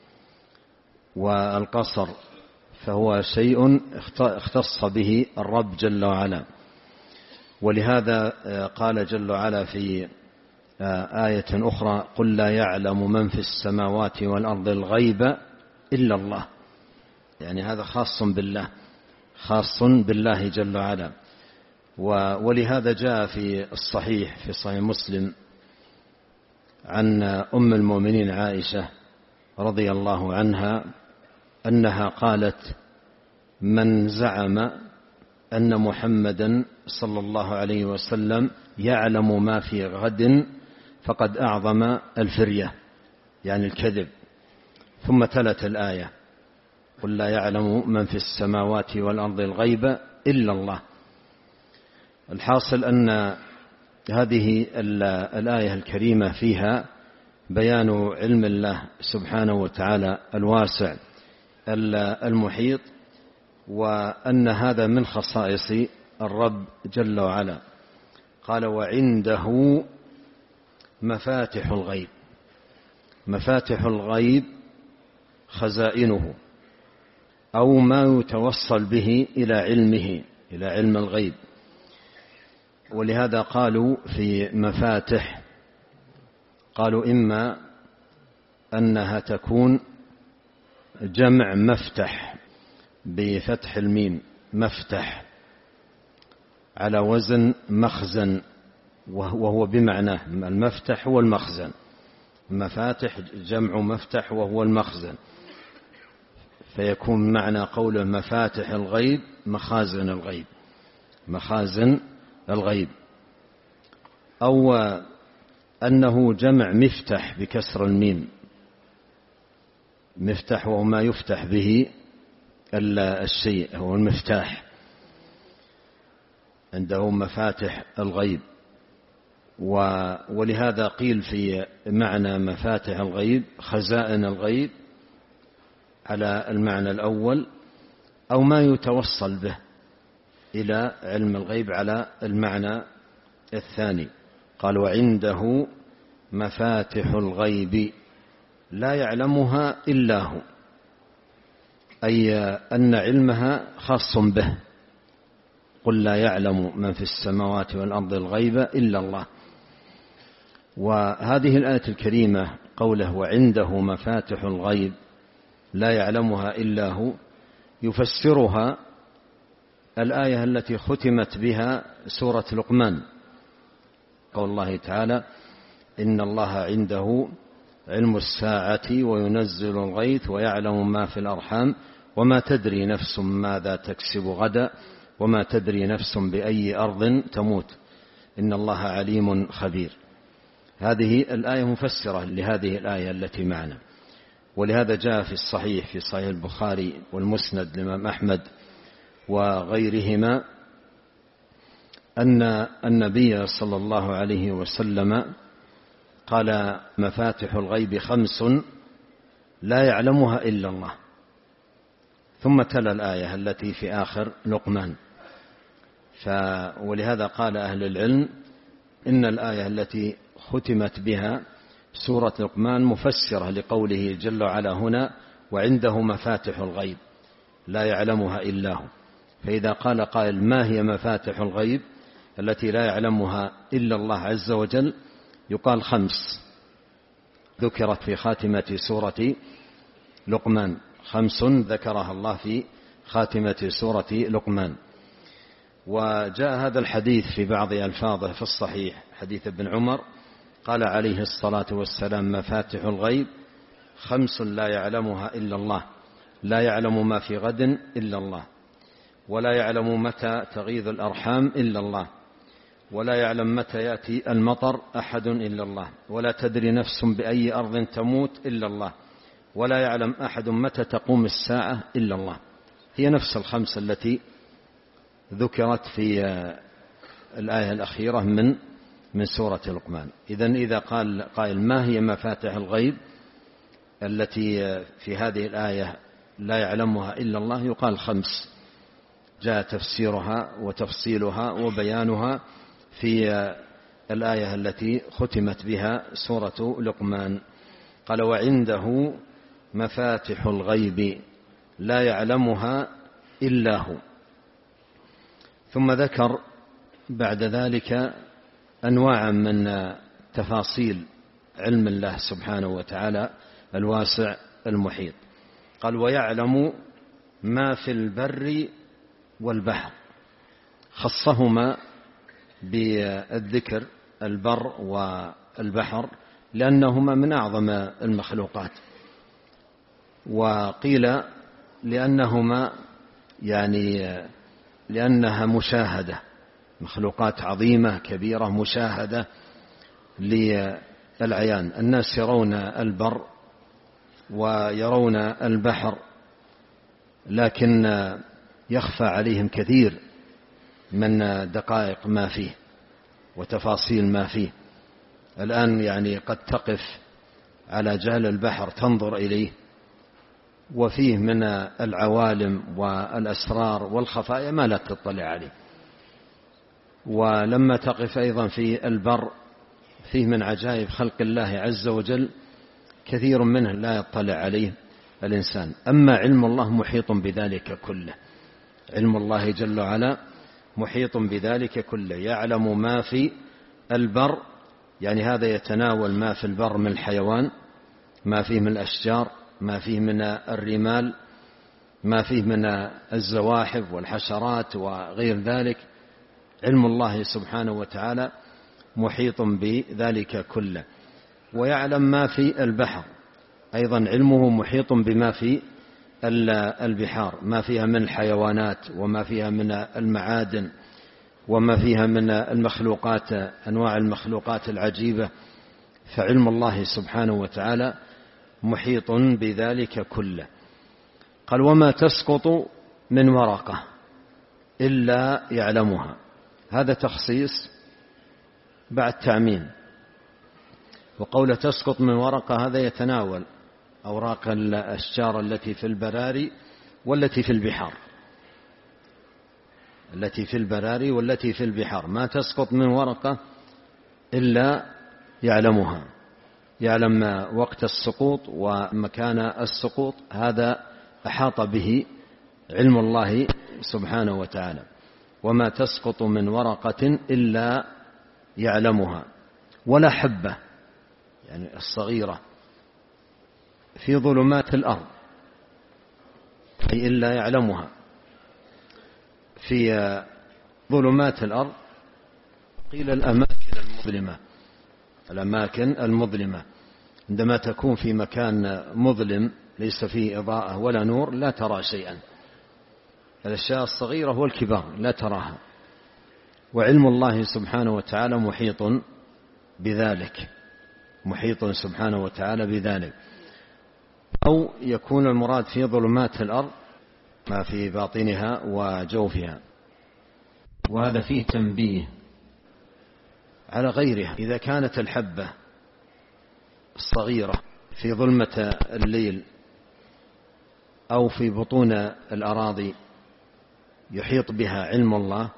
والقصر، فهو شيء اختص به الرب جل وعلا. ولهذا قال جل وعلا في آية أخرى: قل لا يعلم من في السماوات والأرض الغيب إلا الله. يعني هذا خاص بالله، خاص بالله جل وعلا. ولهذا جاء في الصحيح، في صحيح مسلم، عن أم المؤمنين عائشة رضي الله عنها أنها قالت: من زعم أن محمدا صلى الله عليه وسلم يعلم ما في غد فقد أعظم الفرية، يعني الكذب. ثم تلت الآية: قل لا يعلم من في السماوات والأرض الغيب إلا الله. الحاصل أن هذه الآية الكريمة فيها بيان علم الله سبحانه وتعالى الواسع المحيط، وأن هذا من خصائص الرب جل وعلا. قال: وعنده مفاتح الغيب. مفاتح الغيب خزائنه، أو ما يتوصل به إلى علمه، إلى علم الغيب. ولهذا قالوا في مفاتح، قالوا إما أنها تكون جمع مفتح بفتح الميم، مفتح على وزن مخزن، وهو بمعناه المفتح هو المخزن، مفاتح جمع مفتح وهو المخزن، فيكون معنى قوله مفاتح الغيب مخازن الغيب، مخازن الغيب. أو أنه جمع مفتح بكسر الميم، مفتح وهو ما يفتح به الشيء، هو المفتاح، عنده مفاتح الغيب. ولهذا قيل في معنى مفاتح الغيب خزائن الغيب على المعنى الأول، أو ما يتوصل به إلى علم الغيب على المعنى الثاني. قال وعنده مفاتح الغيب لا يعلمها إلا هو، أي أن علمها خاص به. قل لا يعلم من في السماوات والأرض الغيب إلا الله. وهذه الآية الكريمة قوله وعنده مفاتح الغيب لا يعلمها إلا هو يفسرها الآية التي ختمت بها سورة لقمان، قول الله تعالى إن الله عنده علم الساعة وينزل الغيث ويعلم ما في الأرحام وما تدري نفس ماذا تكسب غدا وما تدري نفس بأي أرض تموت إن الله عليم خبير. هذه الآية مفسرة لهذه الآية التي معنا. ولهذا جاء في الصحيح في صحيح البخاري والمسند للإمام أحمد وغيرهما أن النبي صلى الله عليه وسلم قال مفاتح الغيب 5 لا يعلمها إلا الله، ثم تلا الآية التي في آخر لقمان. ولهذا قال أهل العلم إن الآية التي ختمت بها سورة لقمان مفسرة لقوله جل وعلا هنا وعنده مفاتح الغيب لا يعلمها إلا هو. فإذا قال قائل ما هي مفاتح الغيب التي لا يعلمها إلا الله عز وجل، يقال 5 ذكرت في خاتمة سورة لقمان، 5 ذكرها الله في خاتمة سورة لقمان. وجاء هذا الحديث في بعض ألفاظه في الصحيح، حديث ابن عمر قال عليه الصلاة والسلام مفاتح الغيب 5 لا يعلمها إلا الله، لا يعلم ما في غد إلا الله، ولا يعلم متى تغيض الأرحام إلا الله، ولا يعلم متى يأتي المطر أحد إلا الله، ولا تدري نفس بأي أرض تموت إلا الله، ولا يعلم أحد متى تقوم الساعة إلا الله. هي نفس 5 التي ذكرت في الآية الأخيرة من سورة لقمان. إذا قال قائل ما هي مفاتح الغيب التي في هذه الآية لا يعلمها إلا الله، يقال 5 جاء تفسيرها وتفصيلها وبيانها في الآية التي ختمت بها سورة لقمان. قال وعنده مفاتح الغيب لا يعلمها إلا هو. ثم ذكر بعد ذلك أنواعا من تفاصيل علم الله سبحانه وتعالى الواسع المحيط. قال ويعلم ما في البر والبحر، خصهما بالذكر البر والبحر لأنهما من أعظم المخلوقات، وقيل لأنهما لأنها مشاهدة، مخلوقات عظيمة كبيرة مشاهدة للعيان. الناس يرون البر ويرون البحر، لكن يخفى عليهم كثير من دقائق ما فيه وتفاصيل ما فيه. الآن قد تقف على جال البحر تنظر إليه، وفيه من العوالم والأسرار والخفايا ما لا تطلع عليه. ولما تقف أيضا في البر فيه من عجائب خلق الله عز وجل كثير منه لا يطلع عليه الإنسان. أما علم الله محيط بذلك كله، علم الله جل وعلا محيط بذلك كله، يعلم ما في البر، هذا يتناول ما في البر من الحيوان ما فيه من الأشجار، ما فيه من الرمال، ما فيه من الزواحف والحشرات وغير ذلك. علم الله سبحانه وتعالى محيط بذلك كله. ويعلم ما في البحر، أيضا علمه محيط بما في البحار، ما فيها من الحيوانات وما فيها من المعادن وما فيها من المخلوقات، أنواع المخلوقات العجيبة. فعلم الله سبحانه وتعالى محيط بذلك كله. قال وما تسقط من ورقة إلا يعلمها. هذا تخصيص بعد تعميم. وقول تسقط من ورقة هذا يتناول أوراق الأشجار التي في البراري والتي في البحار، التي في البراري والتي في البحار. ما تسقط من ورقة إلا يعلمها، يعلم وقت السقوط ومكان السقوط. هذا أحاط به علم الله سبحانه وتعالى. وما تسقط من ورقة إلا يعلمها ولا حبة، يعني الصغيرة، في ظلمات الأرض، أي إلا يعلمها في ظلمات الأرض. قيل الأماكن المظلمة. عندما تكون في مكان مظلم ليس فيه إضاءة ولا نور لا ترى شيئا. الأشياء الصغيرة والكبار لا تراها. وعلم الله سبحانه وتعالى محيط بذلك، محيط سبحانه وتعالى بذلك. أو يكون المراد في ظلمات الأرض ما في باطنها وجوفها. وهذا فيه تنبيه على غيرها. إذا كانت الحبة الصغيرة في ظلمة الليل أو في بطون الأراضي يحيط بها علم الله،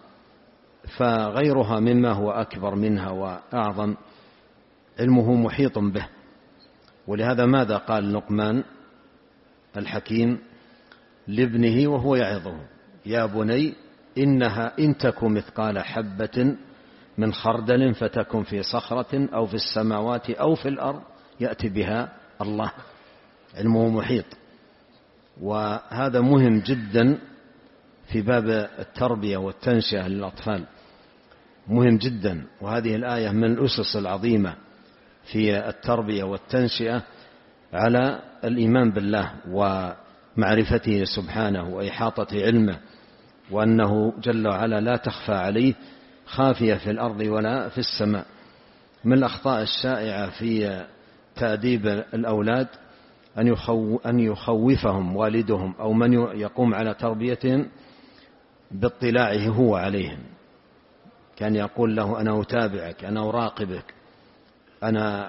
فغيرها مما هو أكبر منها وأعظم علمه محيط به. ولهذا ماذا قال لقمان الحكيم لابنه وهو يعظه؟ يا بني إنها إن تك مثقال حبة من خردل فتكن في صخرة أو في السماوات أو في الأرض يأتي بها الله. علمه محيط. وهذا مهم جدا في باب التربية والتنشئة للأطفال، مهم جدا. وهذه الآية من الأسس العظيمة في التربية والتنشئة على الإيمان بالله ومعرفته سبحانه وإحاطة علمه، وأنه جل وعلا لا تخفى عليه خافية في الأرض ولا في السماء. من الأخطاء الشائعة في تأديب الأولاد أن يخوفهم والدهم أو من يقوم على تربيتهم باطلاعه هو عليهم. كان يقول له أنا أتابعك، أنا أراقبك، أنا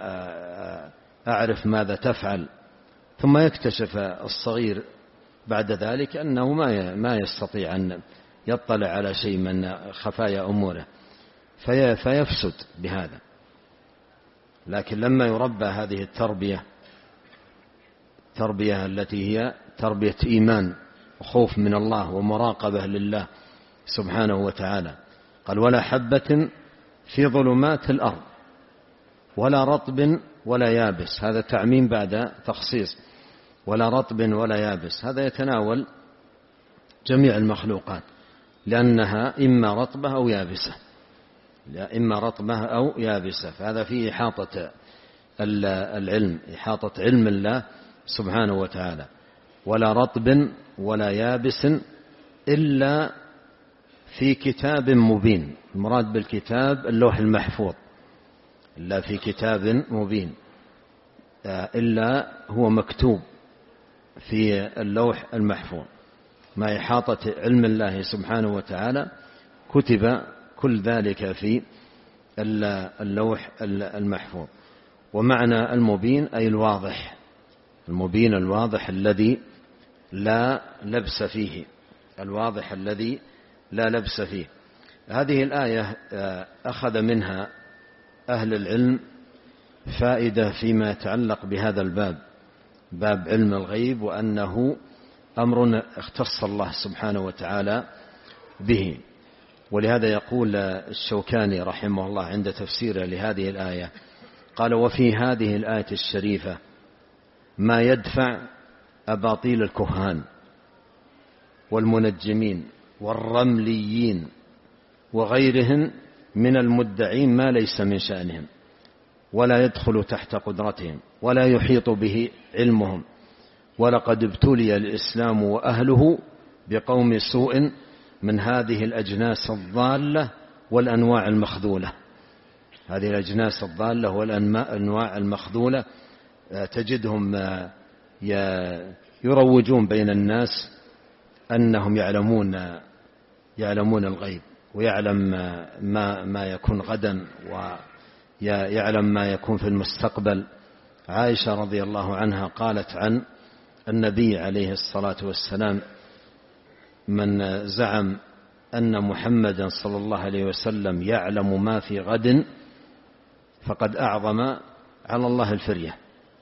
أعرف ماذا تفعل. ثم يكتشف الصغير بعد ذلك أنه ما يستطيع أن يطلع على شيء من خفايا أموره فيفسد بهذا. لكن لما يربى هذه التربية التي هي تربية إيمان وخوف من الله ومراقبة لله سبحانه وتعالى. قال ولا حبة في ظلمات الأرض ولا رطب ولا يابس. هذا تعميم بعد تخصيص. ولا رطب ولا يابس هذا يتناول جميع المخلوقات، لأنها إما رطبة أو يابسة، إما رطبة أو يابسة. فهذا فيه إحاطة العلم، إحاطة علم الله سبحانه وتعالى. ولا رطب ولا يابس إلا في كتاب مبين. المراد بالكتاب اللوح المحفوظ. إلا في كتاب مبين، إلا هو مكتوب في اللوح المحفوظ. ما إحاطة علم الله سبحانه وتعالى كتب كل ذلك في اللوح المحفوظ. ومعنى المبين أي الواضح، المبين الواضح الذي لا لبس فيه، الواضح الذي لا لبس فيه. هذه الآية أخذ منها أهل العلم فائدة فيما يتعلق بهذا الباب، باب علم الغيب، وأنه أمر اختص الله سبحانه وتعالى به. ولهذا يقول الشوكاني رحمه الله عند تفسيره لهذه الآية قال وفي هذه الآية الشريفة ما يدفع أباطيل الكهان والمنجمين والرمليين وغيرهم من المدعين ما ليس من شأنهم، ولا يدخل تحت قدرتهم، ولا يحيط به علمهم. ولقد ابتلي الإسلام وأهله بقوم سوء من هذه الأجناس الضالة والأنواع المخذولة. هذه الأجناس الضالة والأنواع المخذولة تجدهم يروجون بين الناس أنهم يعلمون الغيب، ويعلم ما يكون غدا، ويعلم ما يكون في المستقبل. عائشة رضي الله عنها قالت عن النبي عليه الصلاة والسلام: من زعم أن محمدا صلى الله عليه وسلم يعلم ما في غد فقد أعظم على الله الفرية.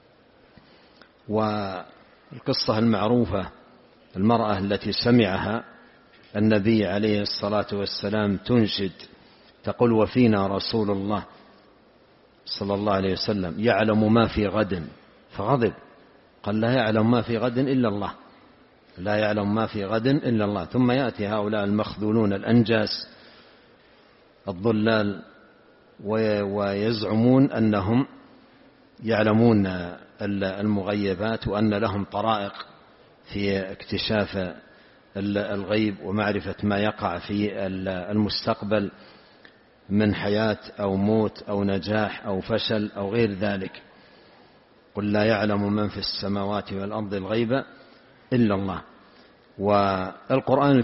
والقصة المعروفة، المرأة التي سمعها النبي عليه الصلاة والسلام تنشد تقول: وفينا رسول الله صلى الله عليه وسلم يعلم ما في غد، فغضب، قال: لا يعلم ما في غد إلا الله، لا يعلم ما في غد إلا الله. ثم يأتي هؤلاء المخذولون الأنجاس الضلال ويزعمون أنهم يعلمون المغيبات، وأن لهم طرائق في اكتشاف الغيب ومعرفة ما يقع في المستقبل من حياة أو موت أو نجاح أو فشل أو غير ذلك. قل لا يعلم من في السماوات والأرض الغيب إلا الله. والقرآن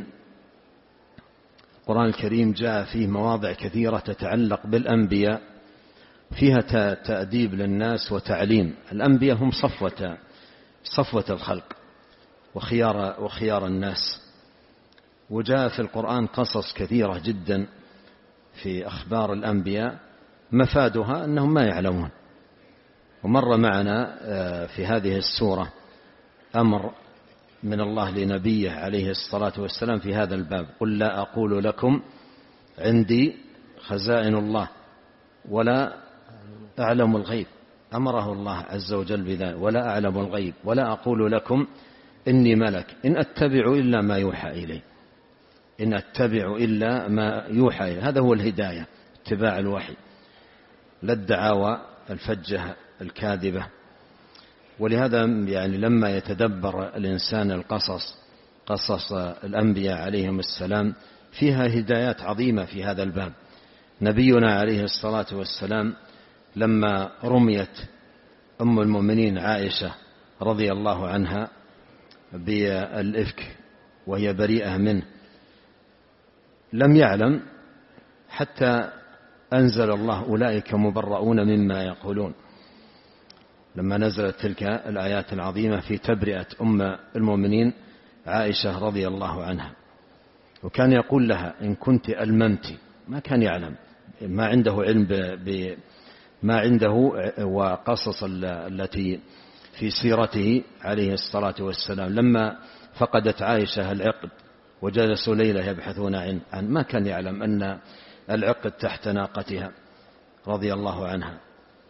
الكريم جاء فيه مواضع كثيرة تتعلق بالأنبياء، فيها تأديب للناس وتعليم. الأنبياء هم صفوة الخلق وخيار الناس. وجاء في القرآن قصص كثيرة جدا في أخبار الأنبياء مفادها أنهم ما يعلمون. ومر معنا في هذه السورة أمر من الله لنبيه عليه الصلاة والسلام في هذا الباب: قل لا أقول لكم عندي خزائن الله ولا أعلم الغيب. أمره الله عز وجل بذلك: ولا أعلم الغيب ولا أقول لكم إني ملك إن أتبع إلا ما يوحى إلي، إن أتبع إلا ما يوحى إلي. هذا هو الهداية، اتباع الوحي، لا الدعاوى الفجة الكاذبة. ولهذا يعني لما يتدبر الإنسان قصص الأنبياء عليهم السلام فيها هدايات عظيمة في هذا الباب. نبينا عليه الصلاة والسلام لما رميت أم المؤمنين عائشة رضي الله عنها بالإفك وهي بريئة منه، لم يعلم حتى أنزل الله: أولئك مبرؤون مما يقولون، لما نزلت تلك الآيات العظيمة في تبرئة أم المؤمنين عائشة رضي الله عنها. وكان يقول لها: إن كنت ألممت. ما كان يعلم، ما عنده علم ما عنده وقصص التي في سيرته عليه الصلاة والسلام. لما فقدت عائشة العقد وجلسوا ليلة يبحثون عنه، ما كان يعلم أن العقد تحت ناقتها رضي الله عنها.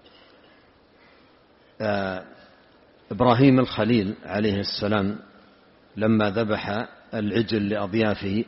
إبراهيم الخليل عليه السلام لما ذبح العجل لأضيافه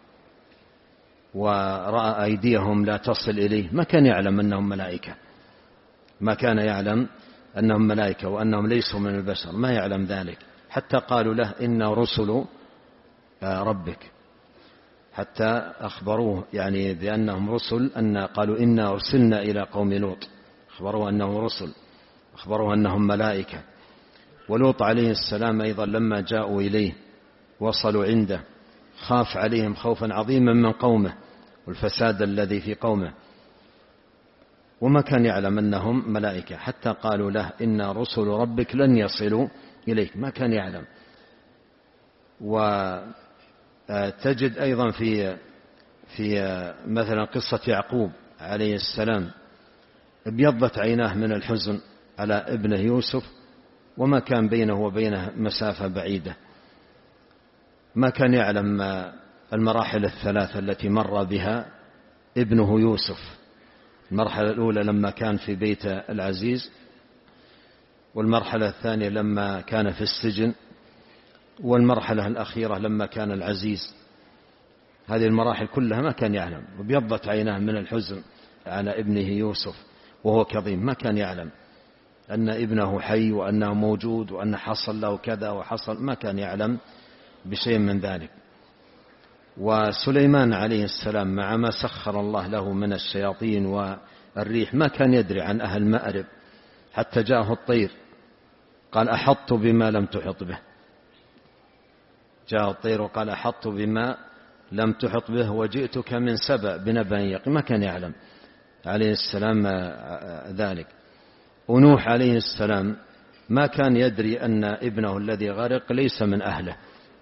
ورأى أيديهم لا تصل إليه، ما كان يعلم أنهم ملائكة، ما كان يعلم أنهم ملائكة وأنهم ليسوا من البشر، ما يعلم ذلك. حتى قالوا له: إنا رسل ربك، حتى أخبروه يعني بأنهم رسل، قالوا: إنا أرسلنا إلى قوم لوط، أخبروه أنهم رسل، أخبروه أنهم ملائكة. ولوط عليه السلام أيضا لما جاءوا إليه وصلوا عنده خاف عليهم خوفا عظيما من قومه والفساد الذي في قومه، وما كان يعلم أنهم ملائكة، حتى قالوا له: إنا رسل ربك لن يصلوا إليك، ما كان يعلم. وتجد أيضا في مثلا قصة يعقوب عليه السلام: ابيضت عيناه من الحزن على ابنه يوسف، وما كان بينه وبينه مسافة بعيدة. ما كان يعلم المراحل الثلاثة التي مر بها ابنه يوسف. المرحلة الأولى لما كان في بيت العزيز والمرحلة الثانية لما كان في السجن، والمرحلة الأخيرة لما كان العزيز. هذه المراحل كلها ما كان يعلم، وبيضت عيناه من الحزن على ابنه يوسف وهو كظيم، ما كان يعلم أن ابنه حي وأنه موجود وأن حصل له كذا وحصل، ما كان يعلم بشيء من ذلك. وسليمان عليه السلام مع ما سخر الله له من الشياطين والريح ما كان يدري عن أهل مأرب، حتى جاءه الطير قال أحطت بما لم تحط به. جاء الطير وقال أحطت بما لم تحط به وجئتك من سبأ بنبأ يقين، ما كان يعلم عليه السلام ذلك. ونوح عليه السلام ما كان يدري أن ابنه الذي غرق ليس من أهله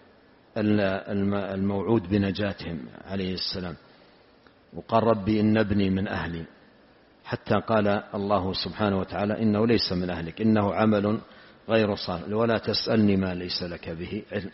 الموعود بنجاتهم عليه السلام، وقال ربي إن ابني من أهلي، حتى قال الله سبحانه وتعالى إنه ليس من أهلك إنه عمل غير صالح ولا تسألني ما ليس لك به علم.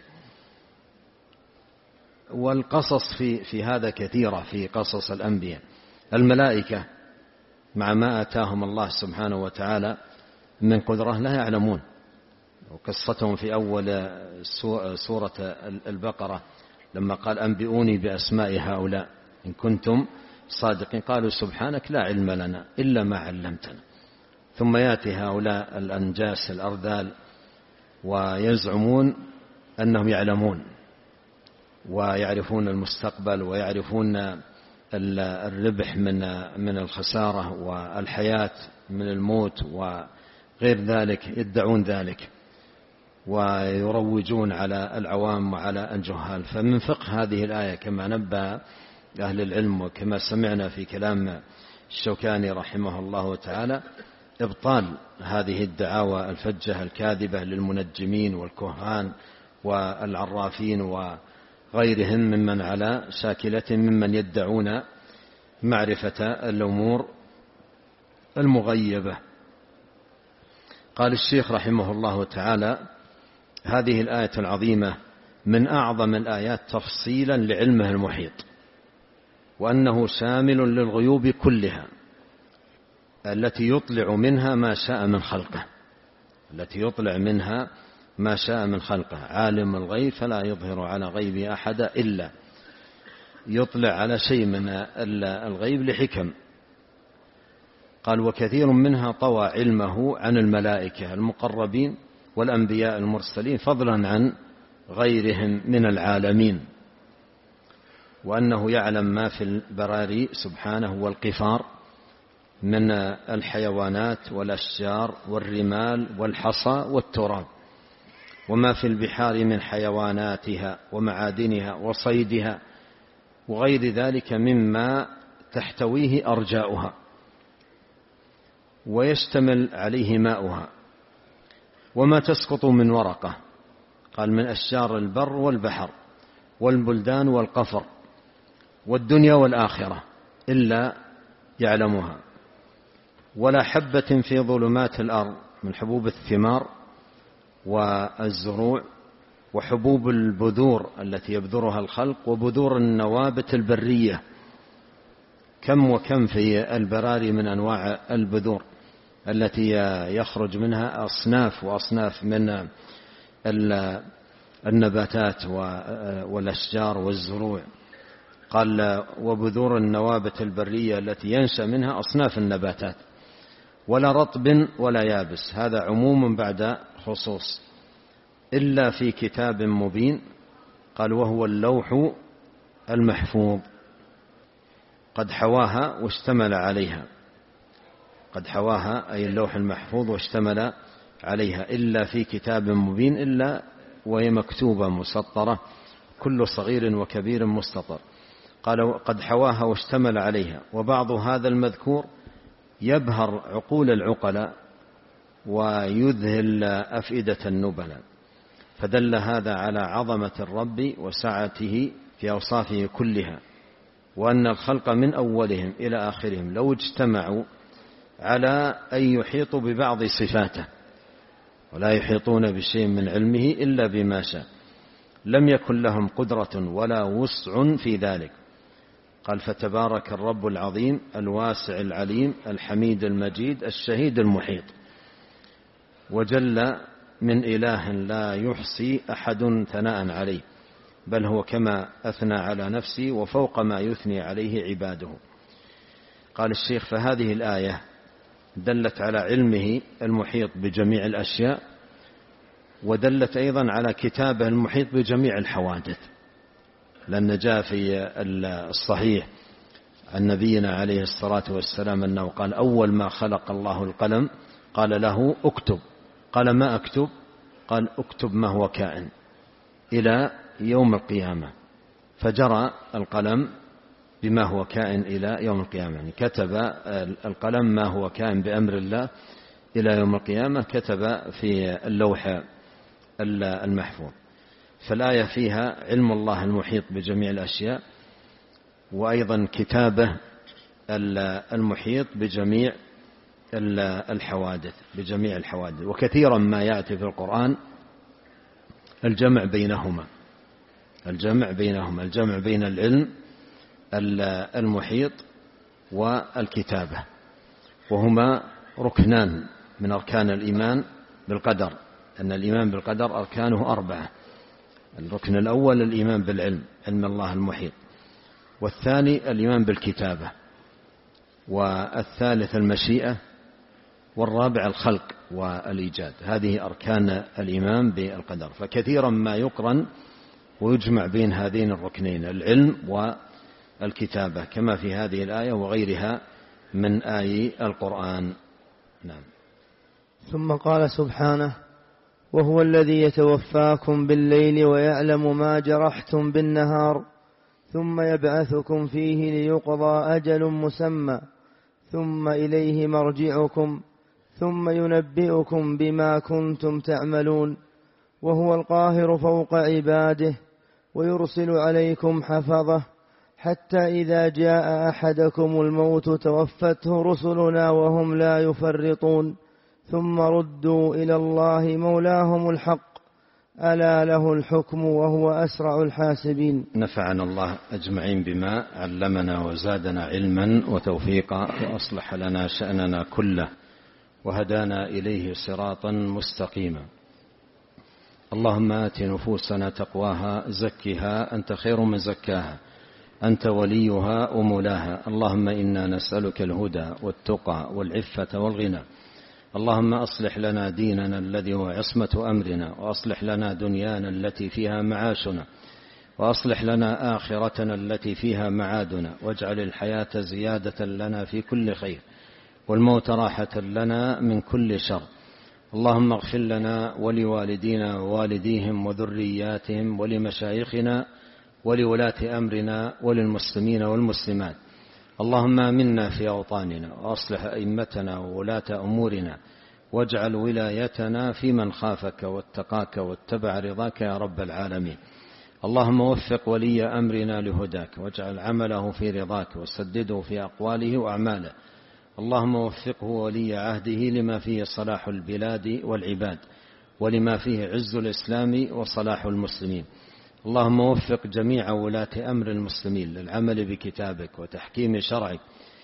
والقصص في هذا كثيرة، في قصص الأنبياء. الملائكة مع ما آتاهم الله سبحانه وتعالى من قدرة لا يعلمون، وقصتهم في أول سورة البقرة لما قال أنبئوني بأسماء هؤلاء إن كنتم صادقين، قالوا سبحانك لا علم لنا إلا ما علمتنا. ثم يأتي هؤلاء الأنجاس الأرذال ويزعمون أنهم يعلمون ويعرفون المستقبل ويعرفون الربح من الخسارة والحياة من الموت وغير ذلك، يدعون ذلك ويروجون على العوام وعلى الجهال. فمن فقه هذه الآية كما نبه أهل العلم وكما سمعنا في كلام الشوكاني رحمه الله تعالى إبطال هذه الدعاوى الفجة الكاذبة للمنجمين والكهان والعرافين وغيرهم ممن على شاكلة ممن يدعون معرفة الأمور المغيبة. قال الشيخ رحمه الله تعالى هذه الآية العظيمة من أعظم الآيات تفصيلا لعلمه المحيط، وأنه شامل للغيوب كلها التي يطلع منها ما شاء من خلقه، التي يطلع منها ما شاء من خلقه. عالم الغيب فلا يظهر على غيبه أحدا إلا يطلع على شيء من الغيب لحكم. قال وكثير منها طوى علمه عن الملائكة المقربين والأنبياء المرسلين فضلا عن غيرهم من العالمين، وأنه يعلم ما في البراري سبحانه والقفار من الحيوانات والأشجار والرمال والحصى والتراب، وما في البحار من حيواناتها ومعادنها وصيدها وغير ذلك مما تحتويه أرجاؤها ويشتمل عليه ماؤها، وما تسقط من ورقة. قال من أشجار البر والبحر والبلدان والقفر والدنيا والآخرة إلا يعلمها، ولا حبة في ظلمات الأرض من حبوب الثمار والزروع وحبوب البذور التي يبذرها الخلق وبذور النوابت البرية، كم وكم في البراري من أنواع البذور التي يخرج منها أصناف وأصناف من النباتات والأشجار والزروع. قال وبذور النوابت البرية التي ينشأ منها أصناف النباتات، ولا رطب ولا يابس، هذا عموم بعد خصوص، إلا في كتاب مبين. قال وهو اللوح المحفوظ قد حواها واشتمل عليها، قد حواها أي اللوح المحفوظ واشتمل عليها، إلا في كتاب مبين، إلا وهي مكتوبة مسطرة كل صغير وكبير مستطر. قال قد حواها واشتمل عليها. وبعض هذا المذكور يبهر عقول العقلاء ويذهل أفئدة النبلاء، فدل هذا على عظمة الرب وسعته في أوصافه كلها، وأن الخلق من أولهم إلى آخرهم لو اجتمعوا على أن يحيطوا ببعض صفاته ولا يحيطون بشيء من علمه إلا بما شاء لم يكن لهم قدرة ولا وسع في ذلك. قال فتبارك الرب العظيم الواسع العليم الحميد المجيد الشهيد المحيط. وجل من إله لا يحصي أحد ثناء عليه، بل هو كما أثنى على نفسه وفوق ما يثني عليه عباده. قال الشيخ: فهذه الآية دلت على علمه المحيط بجميع الأشياء، ودلت أيضا على كتابه المحيط بجميع الحوادث، لأن جاء في الصحيح عن نبينا عليه الصلاة والسلام أنه قال: أول ما خلق الله القلم قال له اكتب. قال: ما أكتب؟ قال: اكتب ما هو كائن إلى يوم القيامة. فجرى القلم بما هو كائن إلى يوم القيامة، يعني كتب القلم ما هو كائن بأمر الله إلى يوم القيامة، كتب في اللوح المحفوظ. فالآية فيها علم الله المحيط بجميع الأشياء، وأيضا كتابه المحيط بجميع الحوادث. وكثيرا ما يأتي في القرآن الجمع بينهما، الجمع بين العلم المحيط والكتابة، وهما ركنان من أركان الإيمان بالقدر، أن الإيمان بالقدر أركانه 4. الركن الأول الإيمان بالعلم، علم الله المحيط، والثاني الإيمان بالكتابة، والثالث المشيئة، والرابع الخلق والإيجاد. هذه أركان الإيمان بالقدر. فكثيرا ما يقرن ويجمع بين هذين الركنين، العلم والكتابة، كما في هذه الآية وغيرها من آي القرآن. نعم. ثم قال سبحانه: وهو الذي يتوفاكم بالليل ويعلم ما جرحتم بالنهار ثم يبعثكم فيه ليقضى أجل مسمى ثم إليه مرجعكم ثم ينبئكم بما كنتم تعملون وهو القاهر فوق عباده ويرسل عليكم حفظه حتى إذا جاء أحدكم الموت توفته رسلنا وهم لا يفرطون ثم ردوا إلى الله مولاهم الحق ألا له الحكم وهو أسرع الحاسبين. نفعنا الله أجمعين بما علمنا وزادنا علما وتوفيقا، وأصلح لنا شأننا كله، وهدانا إليه صراطا مستقيما. اللهم آت نفوسنا تقواها زكها أنت خير من زكاها أنت وليها ومولاها. اللهم إنا نسألك الهدى والتقى والعفة والغنى. اللهم أصلح لنا ديننا الذي هو عصمة أمرنا، وأصلح لنا دنيانا التي فيها معاشنا، وأصلح لنا آخرتنا التي فيها معادنا، واجعل الحياة زيادة لنا في كل خير، والموت راحة لنا من كل شر. اللهم اغفر لنا ولوالدينا ووالديهم وذرياتهم ولمشايخنا ولولاة أمرنا وللمسلمين والمسلمات. اللهم آمنا في أوطاننا، وأصلح أئمتنا وولاة أمورنا، واجعل ولايتنا في من خافك واتقاك واتبع رضاك يا رب العالمين. اللهم وفق ولي أمرنا لهداك، واجعل عمله في رضاك، وسدده في أقواله وأعماله. اللهم وفقه ولي عهده لما فيه صلاح البلاد والعباد، ولما فيه عز الإسلام وصلاح المسلمين. اللهم وفق جميع ولاة أمر المسلمين للعمل بكتابك وتحكيم شرعك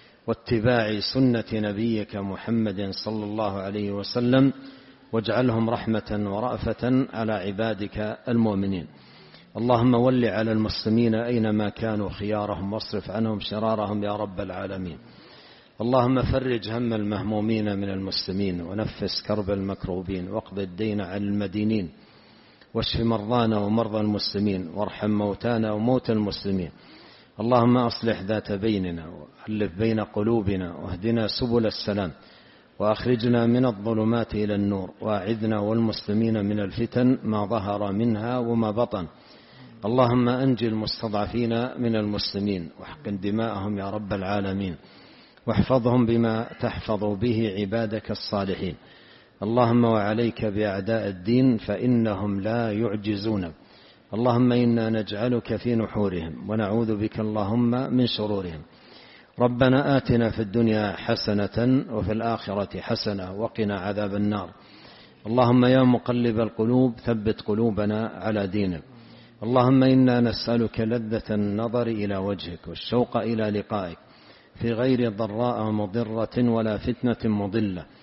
واتباع سنة نبيك محمد صلى الله عليه وسلم، واجعلهم رحمة ورأفة على عبادك المؤمنين. اللهم ول على المسلمين أينما كانوا خيارهم، واصرف عنهم شرارهم يا رب العالمين. اللهم فرج هم المهمومين من المسلمين، ونفس كرب المكروبين، واقض الدين عن المدينين، واشف مرضانا ومرضى المسلمين، وارحم موتانا وموتى المسلمين. اللهم أصلح ذات بيننا، وألف بين قلوبنا، واهدنا سبل السلام، وأخرجنا من الظلمات إلى النور، وأعذنا والمسلمين من الفتن ما ظهر منها وما بطن. اللهم أنجي المستضعفين من المسلمين، واحقن دماءهم يا رب العالمين، واحفظهم بما تحفظ به عبادك الصالحين. اللهم وعليك بأعداء الدين فإنهم لا يعجزون. اللهم إنا نجعلك في نحورهم، ونعوذ بك اللهم من شرورهم. ربنا آتنا في الدنيا حسنة وفي الآخرة حسنة وقنا عذاب النار. اللهم يا مقلب القلوب ثبت قلوبنا على دينك. اللهم إنا نسألك لذة النظر إلى وجهك، والشوق إلى لقائك، في غير ضراء مضرة ولا فتنة مضلة.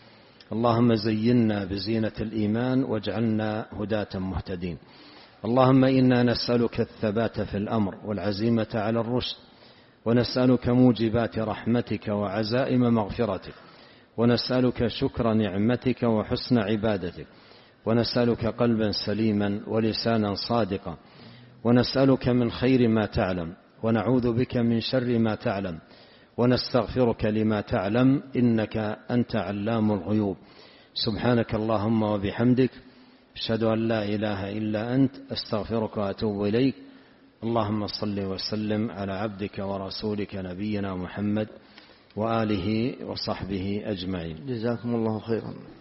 اللهم زينا بزينة الإيمان واجعلنا هداة مهتدين. اللهم إنا نسألك الثبات في الأمر والعزيمة على الرشد، ونسألك موجبات رحمتك وعزائم مغفرتك، ونسألك شكر نعمتك وحسن عبادتك، ونسألك قلبا سليما ولسانا صادقا، ونسألك من خير ما تعلم، ونعوذ بك من شر ما تعلم، ونستغفرك لما تعلم، إنك أنت علام الغيوب. سبحانك اللهم وبحمدك، أشهد أن لا إله إلا أنت، أستغفرك وأتوب إليك. اللهم صل وسلم على عبدك ورسولك نبينا محمد وآله وصحبه أجمعين. جزاكم الله خيرا.